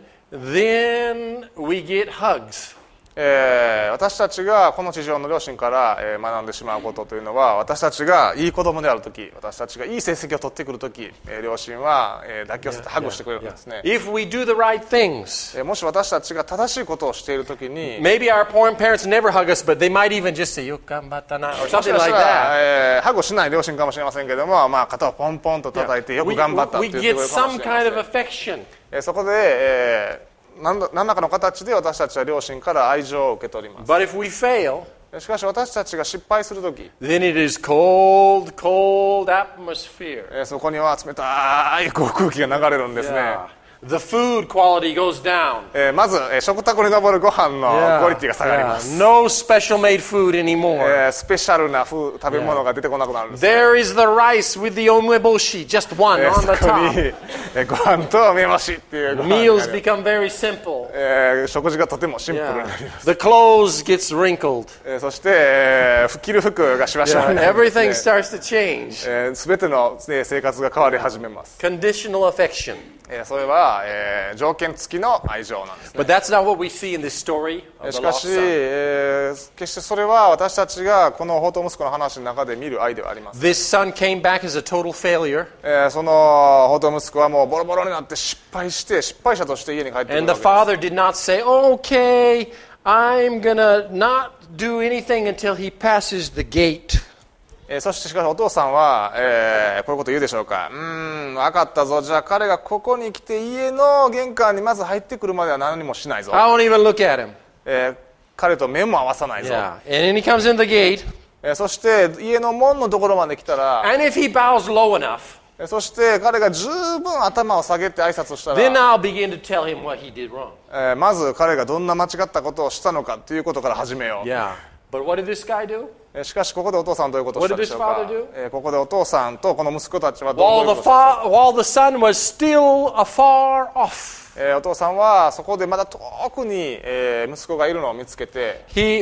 then we get hugs. えー私たちがこの地上の両親から、えー学んでしまうことというのは、私たちがいい子供であるとき、私たちがいい成績を取ってくるとき、えー両親は、えー抱き寄せてハグしてくれるんですね。 If we do the right things, えーもし私たちが正しいことをしているときに、 maybe our poor parents never hug us, but they might even just say, "Yo ganbatta na," or もし something かした like ら、 that. えーハグしない両親かもしれませんけども、まあ、肩をポンポンと叩いてよく We, 頑張ったと we 言ってくれ get るかも some しれま kind せ of ん。 affection. えーそこで、えー何ら何らかの形で私たちは両親から愛情を受け取ります。 But if we fail, しかし私たちが失敗するとき、 then it is cold, cold atmosphere. えーそこには冷たいこう空気が流れるんですね。 Yeah. The food quality goes down. えーまず、えー食卓に上るご飯のクオリティが下がります。 Yeah. No special made food anymore. えースペシャルな風食べ物が出てこなくなるんです、ね。 There is the rice with the omeboshi, just one えー on そ the こに、 top. えーご飯と梅干しっていうご飯が Meals become very simple. えー食事がとてもシンプルになり Yeah. ます。 The clothes gets wrinkled. えーそして、えー着る服がしわしわ Yeah. になるんで Everything すね。 starts to change. えー、全ての、ね、生活が変わり始めます。 Conditional affection. えーそれは、えー条件付きの愛情なんですね。 But that's not what we see in this story えー of し the か lost し、 son. えー決してそれは私たちがこの放蕩息子の話の中で見る愛ではありません。 This son came back as a total failure, えーその放蕩息子はもうボロボロになって失敗して失敗者として家に帰ってくる and わ the けです。 father did not say, "Okay, I'm gonna not do anything until he passes the gate." えーそしてしかしお父さんは、えーこういうこと言うでしょうか。うーん、分かったぞ。じゃあ彼がここに来て家の玄関にまず入ってくるまでは何もしないぞ。 I won't even look at him. えー彼と目も合わさないぞ。 Yeah, and then he comes in the gate, えーそして家の門のところまで来たら、 and if he bows low enough, えーそして彼が十分頭を下げて挨拶をしたら、 then I'll begin to tell him what he did wrong. えーまず彼がどんな間違ったことをしたのかということから始めよう。 Yeah, but what did this guy do? えーしかしここでお父さんはどういうことをしたでしょうか。 What did this father do? えーここでお父さんとこの息子たちはどう While いう the ことをしたでしょうか。 fa- while the son was still afar off, えーお父さんはそこでまだ遠くに、えー息子がいるのを見つけて、 he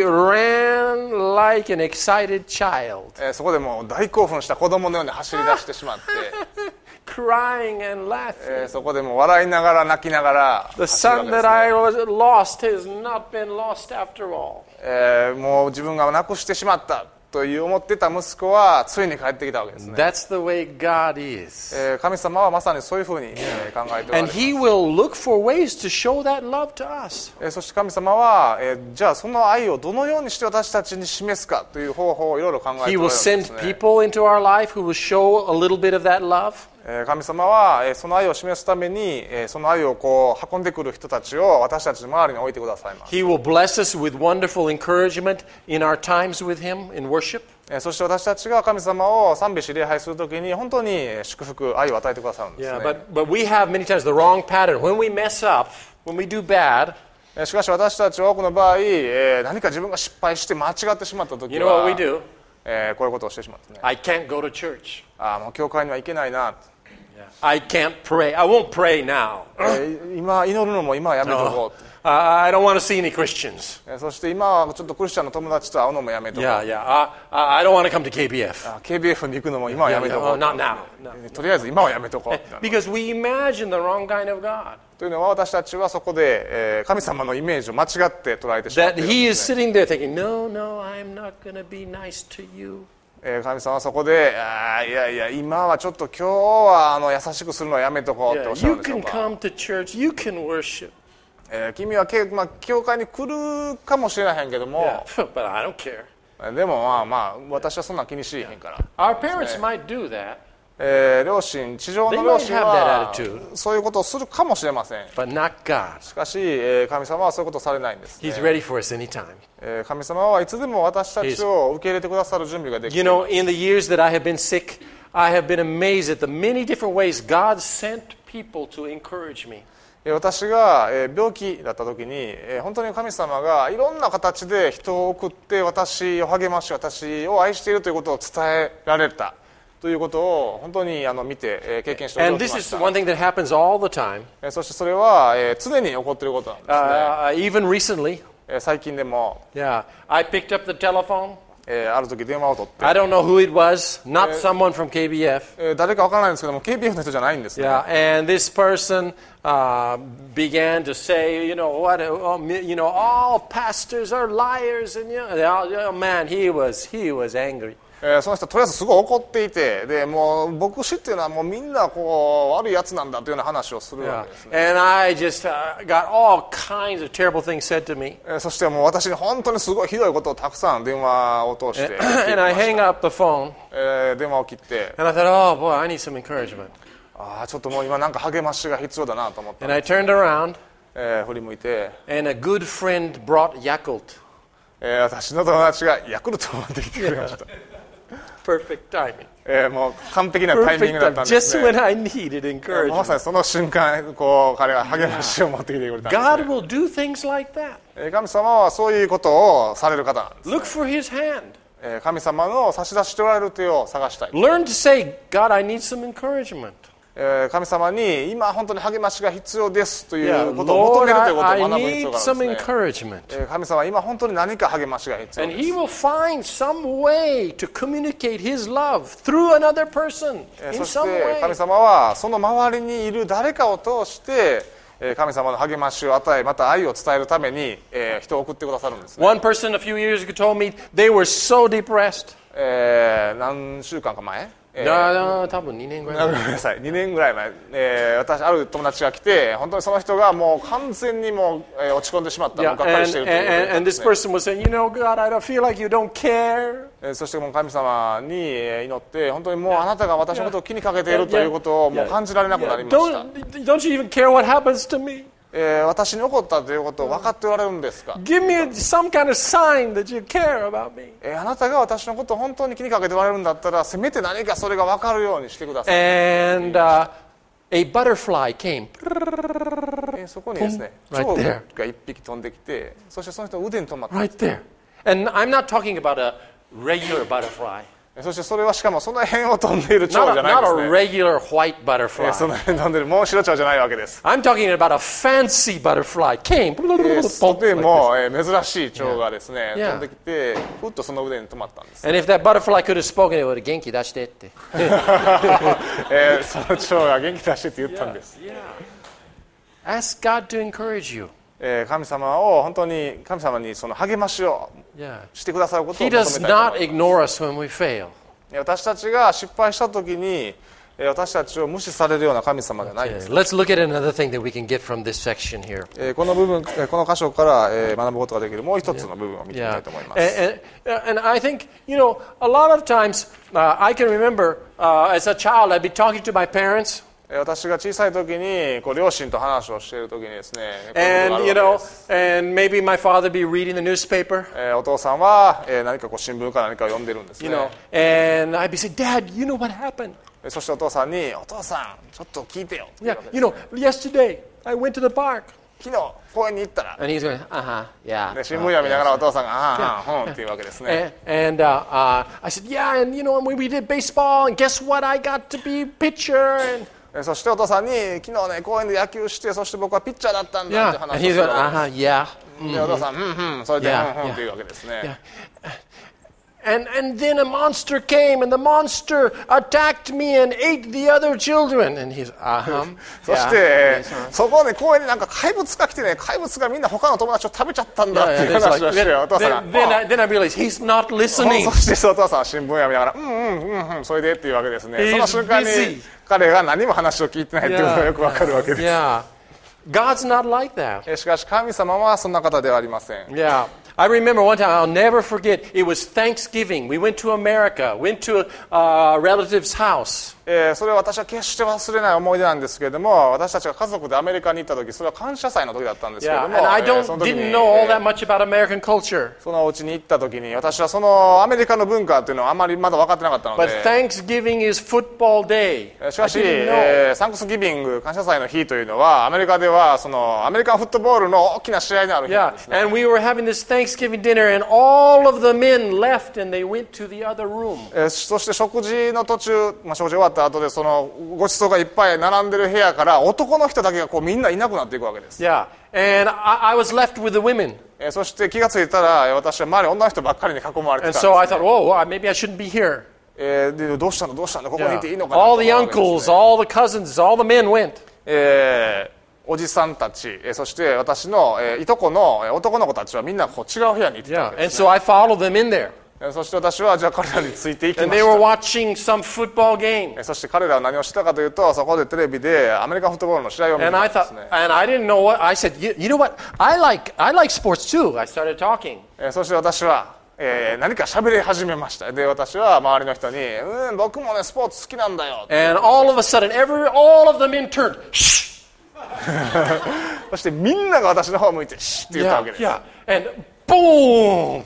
ran like an excited child, えーそこでもう大興奮した子供のように走り出してしまって、 crying and laughing. えーそこでもう笑いながら泣きながら The 走るわけ son です that ね。 I was lost has not been lost after all. えーもう自分がなくしてしまったという思ってた息子はついに帰ってきたわけですね。 That's the way God is. えー神様はまさにそういうふうに、えー考えておられ And ます。 he will look for ways to show that love to us. えーそして神様は、えーじゃあその愛をどのようにして私たちに示すかという方法をいろいろ考えておら He れるん will です send ね。 people into our life who will show a little bit of that love. えー神様は、えーその愛を示すために、えーその愛をこう運んでくる人たちを私たちの周りに置いてくださいます。 He will bless us with wonderful encouragement in our times with him in worship. えーそして私たちが神様を賛美し礼拝するときに本当にえー祝福、愛を与えてくださるんです Yeah, ね。 but, but we have many times the wrong pattern. When we mess up, when we do bad, えーしかし私たちは多くの場合、えー何か自分が失敗して間違ってしまったとき you know what は we do? えーこういうことをしてしまうんですね。 I can't go to church. ああ、もう教会には行けないな、 I can't pray. I won't pray now. えー今祈るのも今はやめとこう、 Uh, I don't want to see any Christians. えーそして今はちょっとクリスチャンの友達と会うのもやめとこう、 Yeah, yeah. Uh, uh, I don't want to come to K B F. あ ケービーエフ に行くのも今はや Yeah, め yeah. とこ Oh, う、 not now. No. とりあえず今はやめとこう、 Because we imagine the wrong kind of God. というのは私たちはそこで、えー神様のイメージを間違って捉えてしまっ That ているん he で is すね。 sitting there thinking, no, no, I'm not going to be nice to you. えー神様はそこで、あーいやいや今はちょっと今日はあの優しくするのはやめとこうっておっ Yeah, しゃる you んでしょう can か。 come to church. You can worship. えー君はけ、まあ、教会に来るかもしれへんけども、 Yeah, but I don't care. でもまあまあ私はそんな気にしへんから、 Our parents might do that, えー両親地上の They 両 might 親 have は that attitude. そういうことをするかもしれません。 but not God. しかし、えー神様はそういうことをされないんです、ね He's ready for us anytime. えー神様はいつでも私たちを受け入れてくださる準備ができて You いま know, す。 in the years that I have been sick, I have been amazed at the many different ways God sent people to encourage me. えー私がえー病気だった時に、えー本当に神様がいろんな形で人を送って私を励まし私を愛しているということを伝えられた、 ということを本当にあの見て、えー経験して驚 And き this ま is した。 one thing that happens all the time. えーそしてそれは、えー常に起こっていることなんですね。 Uh, even recently, えー最近でも、 yeah, I picked up the telephone. えーある時電話を取って、 I don't know who it was, not someone from K B F. えー誰かわからないんですけども ケービーエフ の人じゃないんですね。 Yeah, and this person uh, began to say, you know, what, oh, you know, all pastors are liars, and you know, oh, man, he was, he was angry. えーその人とりあえずすごい怒っていて、でもう牧師っていうのはもうみんなこう悪いやつなんだというような話をする Yeah. わけですね。 And I just uh, got all kinds of terrible things said to me. えーそしてもう私に本当にすごいひどいことをたくさん電話を通して言ってきま And I した hang up the phone, えー電話を切って and I thought, oh boy, I need some encouragement. ああちょっともう今なんか励ましが必要だなと思った And I turned around, えー振り向いて、 and a good friend brought Yakult. えー私の友達がヤクルトを持ってきてくれました、 Perfect timing. えーもう完璧なタイミン Perfect グだったん timing. で Just す when ね。 I needed まさ encouragement. にその瞬間こう彼が励ましを持ってきてくれたんです、 God ね。 will do things like that. えー神様はそういうことをされる方なんです。 Look for His hand. えー神様の差し出しておられる手を探したい。 Learn to say, God, I need some encouragement. えー神様に今本当に励ましが必要ですとい Yeah, うことを求 Lord, めるということを I, I 学ぶ必 need 要があ some るんですね。 encouragement. えー神様は今本当に何か励ましが必要 And です He will find some way to communicate His love through another person えー in そ some して神 way. 様はその周りにいる誰かを通してえー神様の励ましを与えまた愛を伝えるためにえー人を送ってくださるんですね。 One person a few years ago told me they were so depressed. えー何週間か前、えーだだ多分にねんぐらいごめんなさいにねんぐらい前、えー私ある友達が来て本当にその人がもう完全にもう、えー落ち込んでしまった、 Yeah, もうがっかり and, しているということを言 and, ったん and で this すね。 person was saying, you know, God, I don't feel like you don't care. えーそしてもう神様にえー祈って本当にもうあなたが私のことを気にかけているということをもう感じられなくなりました。 Don't, don't you even care what happens to me? えー私に起こったということを分かっておられるんですか。 Give me some kind of sign that you care about me. えーあなたが私のことを本当に気にかけておられるんだったらせめて何かそれが分かるようにしてください。 And uh, a butterfly came. えーそこにですね Right 蝶 there. が一匹飛んできてそしてその人の腕に止まった。 Right there. And I'm not talking about a regular butterfly. そしてそれはしかもその辺を飛んでいる蝶 Not じ a, ゃない not です a ね。 regular white え butterfly. ーその辺飛んでるモンシロチョウじゃないわけです。 I'm talking about a fancy butterfly. Came. えーとて Like も、えー珍しい蝶がですね、 Yeah. 飛んできてふっとその腕に止まったんです。 And if that butterfly could have spoken, it would have genki dashiteって。 えーその蝶が元気出してって言ったんです。 Yeah. Ask God to encourage you. えー神様を本当に神様にその励ましを Yeah. してくださることを He 求め does たいと not 思います。 ignore us when we fail. 私たちが失敗した時にえー私たちを無視されるような神様じゃないです。 Let's look at another thing that we can get from this section here. えーこの部分、えーこの箇所からえー学ぶことができるもう一つの部分を見てみた Yeah. いと思います。 And, and, and I think, you know, a lot of times uh, I can remember uh, as a child, I'd be talking to my parents, えー私が小さい時にこう両親と話をしている時にですね、こういうことがあ and, る you わけ know, です。 and maybe my father be reading the newspaper, えーお父さんはえー何かこう新聞か何かを読んでるんです you ね。 know, and I'd be saying, Dad, you know what happened? えそしてお父さんに「お父さんちょっと聞いてよ」って言 Yeah, うわけです you know, yesterday I went to the park. 昨日公園に行ったら、 And he's going, uh-huh, yeah. で新聞読みながらお父さんが「ああああうん」っていうわけですね。 And, and uh, uh, I said, yeah, and you know, when we did baseball, and guess what? I got to be pitcher. And えそしてお父さんに「昨日ね公園で野球してそして僕はピッチャーだったんだ」って yeah, 話 and を he's する going, わけです。 uh-huh, yeah. でお父さん「うんうん」それで「うん Yeah, うん」っていうわけですね。 And, and then a monster came, and the monster attacked me and ate the other children. And he's, uh-huh. そして、えーそこで公園になんか怪物が来てね怪物がみんな他の友達を食べちゃったんだっていう Yeah, and it's 話 like, をして then, お父さんが then, then, I, then I realized he's not そ listening. そしてお父さんは新聞読みながら「うんうんうんうんそれで」っていうわけですね。 He's その瞬間に busy. 彼が何も話を聞いてないっていうことがよくわかるわけです。 Yeah. God's not like that. えーしかし神様はそんな方ではありません。 Yeah. I remember one time, I'll never forget, it was Thanksgiving. We went to America, went to a uh, relative's house. えーそれは私は決して忘れない思い出なんですけれども私たちが家族でアメリカに行った時それは感謝祭の時だったんですけれ Yeah, ども、 and I え don't ーその時に didn't know all え that ー much about American culture. そのお家に行った時に私はそのアメリカの文化というのはあまりまだ分かってなかったの But で Thanksgiving is football day. えーしかし、 I didn't know. えーサンクスギビング感謝祭の日というのはアメリカではそのアメリカンフットボールの大きな試合である日なん Yeah, ですね。 and we were having this Thanksgiving dinner, and all of the men left and they went to the other room. えーそして食事の途中、まあ、食事終わった後でそのごちそうがいっぱい並んでる部屋から男の人だけがこうみんないなくなっていくわけです。 Yeah, and I, I was left with the women. えーそして気がついたらえー私は周り女の人ばっかりに囲まれてたん And です、 so ね I thought, oh, well, maybe I shouldn't be here. えーでどうしたのどうしたのここにいていいのかなと All 思う the わけですね uncles, all the cousins, all the men went. えーおじさんたち、えーそして私の、えーいとこのえー男の子たちはみんなこう違う部屋にいてたわ Yeah, けで and す、ね so I followed them in there. えーそして私はじゃあ彼らについていきま And し they were た。 watching some football game. えーそして彼らは何をしたかというとそこでテレビでアメリカンフットボールの試合を見て And た I んです thought, ね。 and I didn't know what, I said, you, you know what, I like, I like sports too. I started talking. えーそして私は、えー何か喋り始めました。で私は周りの人に「うん僕もねスポーツ好きなんだよ」 And all of a sudden, every, all of the men turned, shh. そしてみんなが私の方を向いて「シッ」って言ったわ Yeah, けです、 yeah. And boom.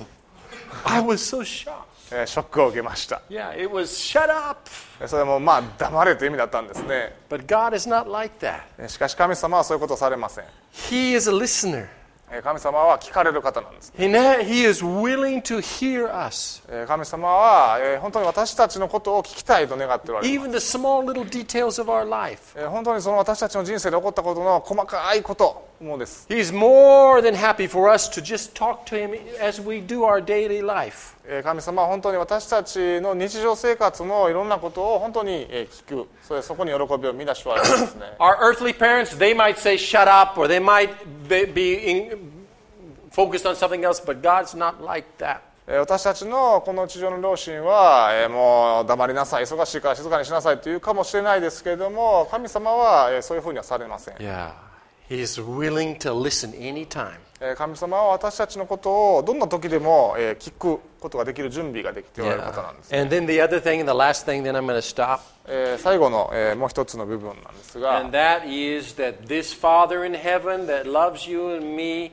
I was so shocked. えーショックを受けました。 Yeah, it was shut up. えーそれもまあ黙れという意味だったんですね。 But God is not like that. えーしかし神様はそういうことをされません。 He is a listener. えー神様は聞かれる方なんです。 He, ne- he is willing to hear us. えー神様は、えー本当に私たちのことを聞きたいと願っておられます。 Even the small little details of our life. えー本当にその私たちの人生で起こったことの細かいこともです。 He's more than happy for us to just talk to him as we do our daily life. えー神様は本当に私たちの日常生活のいろんなことを本当にえー聞く、それそこに喜びを見出しておられるんですね。 Our earthly parents, they might say, shut up, or they might be, be in, focused on something else, but God's not like that. えー私たちのこの地上の両親は、えーもう黙りなさい、忙しいから静かにしなさいというかもしれないですけれども、神様は、えーそういうふうにはされません。 Yeah. He's willing to listen anytime. えー神様は私たちのことをどんな時でも、えー聞くことができる準備ができておられる方なんです、 And then the other thing, and the last thing, then I'm going to stop. えー最後の、えーもう一つの部分なんですが、 And that is that this Father in heaven that loves you and me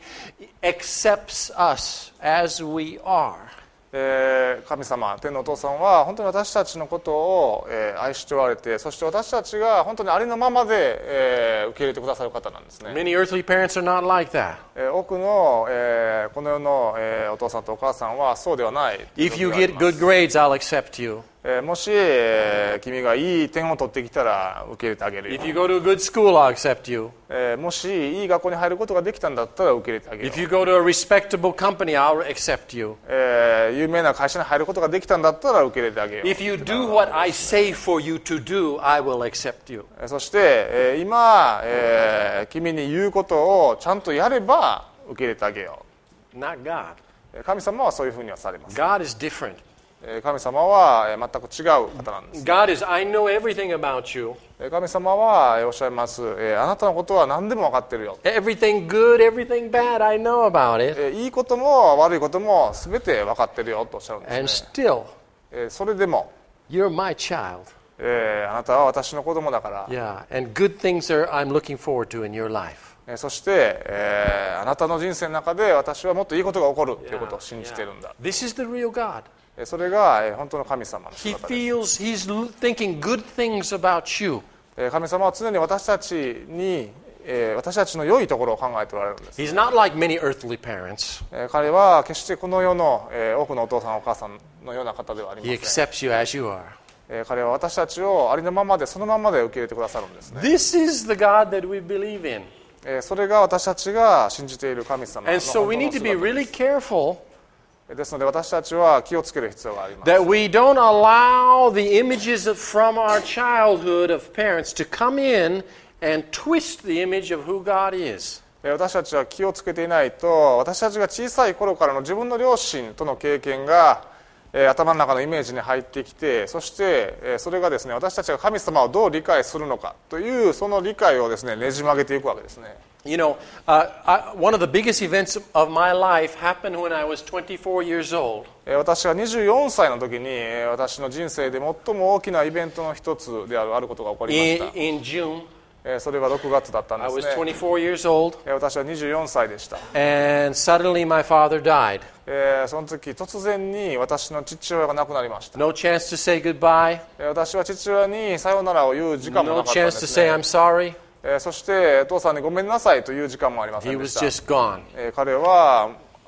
accepts us as we are. えー神様天のお父さんは本当に私たちのことを、えー愛しておられて、そして私たちが本当にありのままで、えー受け入れてくださる方なんですね。 Many earthly parents are not like that. えー多くの、えーこの世の、えーお父さんとお母さんはそうではないという If you ことがあり get ます。 good grades, I'll accept you. えーもし、えー君がいい点を取ってきたら受け入れてあげるよ If you go to a good school, I'll accept you. えーもしいい学校に入ることができたんだったら受け入れてあげる If you go to a respectable company, I'll accept you. えー有名な会社に入ることができたんだったら受け入れてあげよう If you do what I say for you to do, I will accept you. えーそして、えー今、えー君に言うことをちゃんとやれば受け入れてあげよ Not God. う。えー神様はそういうふうにはされます。 God is different. えー神様は、えー全く違う方なんです。 God is, I know everything about you. えー神様は、えーおっしゃいます、えーあなたのことは何でも分かってるよ。 Everything good, everything bad, I know about it. えーいいことも悪いことも全て分かってるよとおっしゃるんで And すね。 still, えーそれでも、 you're my child. えーあなたは私の子供だから、 Yeah, and good things are I'm looking forward to in your life. えーそして、えーあなたの人生の中で私はもっといいことが起こるということを信じているんだ。 This is the real God. えーそれが、えー本当の神様の He 姿です。 feels he's l- thinking good things about you. えー神様は常に私たちに、えー私たちの良いところを考えておられるんです。 He's not like many earthly parents. えー彼は決してこの世の、えー多くのお父さんお母さんのような方ではあり He ません。 accepts you as you are. えー彼は私たちをありのままでそのままで受け入れてくださるんですね。 This is the God that we believe in. えーそれが私たちが信じている神様の And 本 so we 当の need to be 姿 really です。 careful ですので私たちは気をつける必要があります。 that we don't allow the images of, from our childhood of parents to come in and twist the image of who God is. えー私たちは気をつけていないと、私たちが小さい頃からの自分の両親との経験が、えー頭の中のイメージに入ってきて、そして、えーそれがですね、私たちが神様をどう理解するのかというその理解をですね、ねじ曲げていくわけですね。 You know, uh, I, one of the biggest events of my life happened when I was twenty-four years old. えー私がにじゅうよんさいの時に、えー私の人生で最も大きなイベントの一つであるあることが起こりまし In, た。 in June, えーそれはろくがつだったん I です was ね。 twenty-four years old, えー私はにじゅうよんさいでした。 and suddenly my father died. えーその時突然に私の父親が亡くなりました。 No chance to say goodbye, えー私は父親にさよならを言う時間もな no かったんで chance to す say ね。 I'm sorry. えーそそしてお父さんにごめんなさいという時間もありませ He んで was した。 just gone. えー彼は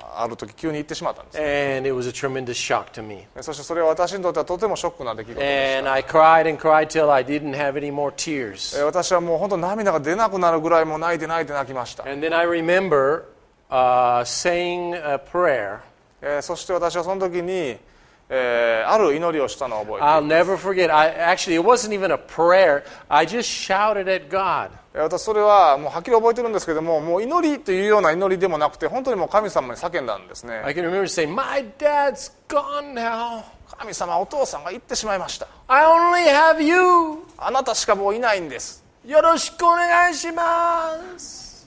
ある時急に言ってしまったんです。 And it was a tremendous shock to me. そしてそれは私にとってはとてもショックな出来事で And し I cried and cried till I didn't have any more tears. た。私はもう本当涙が出なくなるぐらいもう泣いて泣いて泣きました。 And then I remember uh, saying a prayer. えーそして私はその時に、えーある祈りをしたのを覚えてい I'll ます。 never forget. I actually, it wasn't even a prayer. I just shouted at God. えー私それはもうはっきり覚えてるんですけども、もう祈りというような祈りでもなくて本当にもう神様に叫んだんですね。 I can remember saying, "My dad's gone now. 神様、お父さんが行ってしまいました。 I only have you. あなたしかもういないんです。 よろしくお願いします."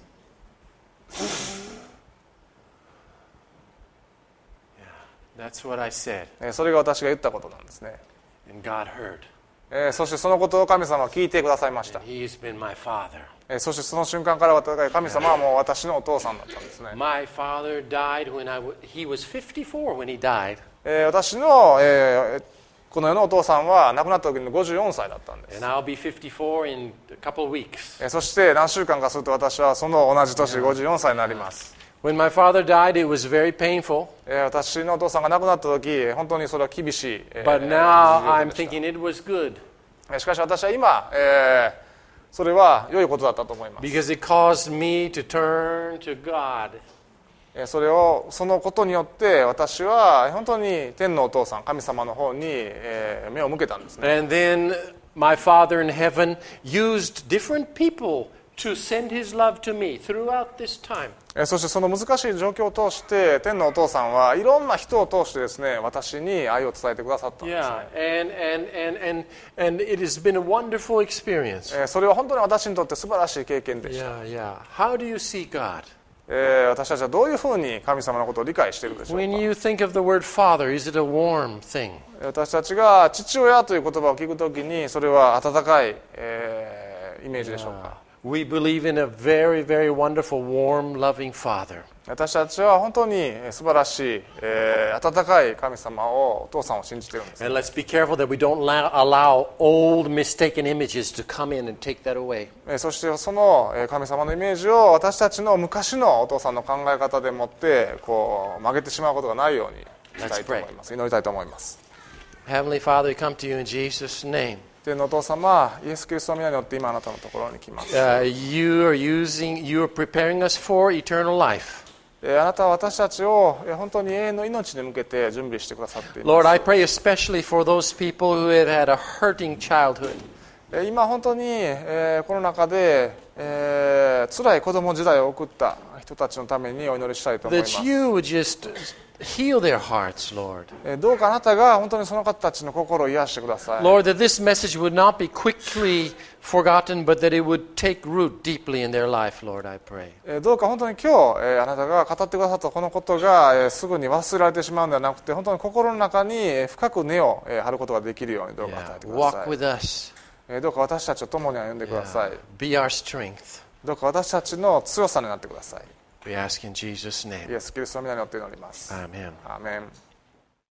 That's what I said. えーそれが私が言ったことなんですね。 And God heard. えーそしてそのことを神様は聞いてくださいました。 He's been my father. えーそしてその瞬間から私神様はもう私のお父さんだったんですね。 My father died when I w- he was fifty-four when he died. えー私の、えーこの世のお父さんは亡くなった時にごじゅうよんさいだったんです。 And I'll be fifty-four in a couple of weeks. えーそして何週間かすると私はその同じ年ごじゅうよんさいになります。 When my father died, it was very painful. えー私のお父さんが亡くなった時本当にそれは厳しい、えー But now 状況 I'm でした。 thinking it was good えーしかし私は今、えーそれは良いことだったと思います。 because it caused me to turn to God. えーそれをそのことによって私は本当に天のお父さん神様の方に、えー目を向けたんですね。 And then my Father in heaven used different people to send his love to me throughout this time. えーそしてその難しい状況を通して天のお父さんはいろんな人を通してですね私に愛を伝えてくださったんですね。 Yeah, and, and, and, and, and it has been a wonderful experience. えーそれは本当に私にとって素晴らしい経験でした。 Yeah, yeah. How do you see God? えー私たちはどういうふうに神様のことを理解しているでしょうか。 When you think of the word Father, is it a warm thing? 私たちが父親という言葉を聞くときにそれは温かい、えーイメージでしょうか。 We believe in a very, very wonderful, warm, loving Father. 私たちは本当に素晴らしい、えー温かい神様をお父さんを信じているんです。 And let's be careful that we don't allow, allow old, mistaken images to come in and take that away. えーそしてそのえー神様のイメージを私たちの昔のお父さんの考え方でもってこう曲げてしまうことがないようにしたいと思います。祈りたいと思います。 Heavenly Father, we come to you in Jesus' name. 天のお父様、イエス・キリストの皆によって今あなたのところに来ます。 Uh, you are using, you are preparing us for eternal life. えーあなたは私たちをえー本当に永遠の命に向けて準備してくださっています。 Lord, I pray especially for those people who have had a hurting childhood. えー今本当に、えーこの中で、えー辛い子供時代を送った人たちのためにお祈りしたいと思います。 That you would just heal their hearts, Lord. えーどうかあなたが本当にその方たちの心を癒してください。 Lord, that this message would not be quickly forgotten, but that it would take root deeply in their life, Lord, I pray. えーどうか本当に今日、えーあなたが語ってくださったこのことが、えーすぐに忘れられてしまうのではなくて本当に心の中にえー深く根をえー張ることができるようにどうか与 Yeah. えてくださ Walk い。 with us. えーどうか私たちを共に歩んでください。 Be our strength. どうか私たちの強さになってください。 We ask in Jesus' イ name. エス・キリストの皆によって祈ります。 Amen. アーメン。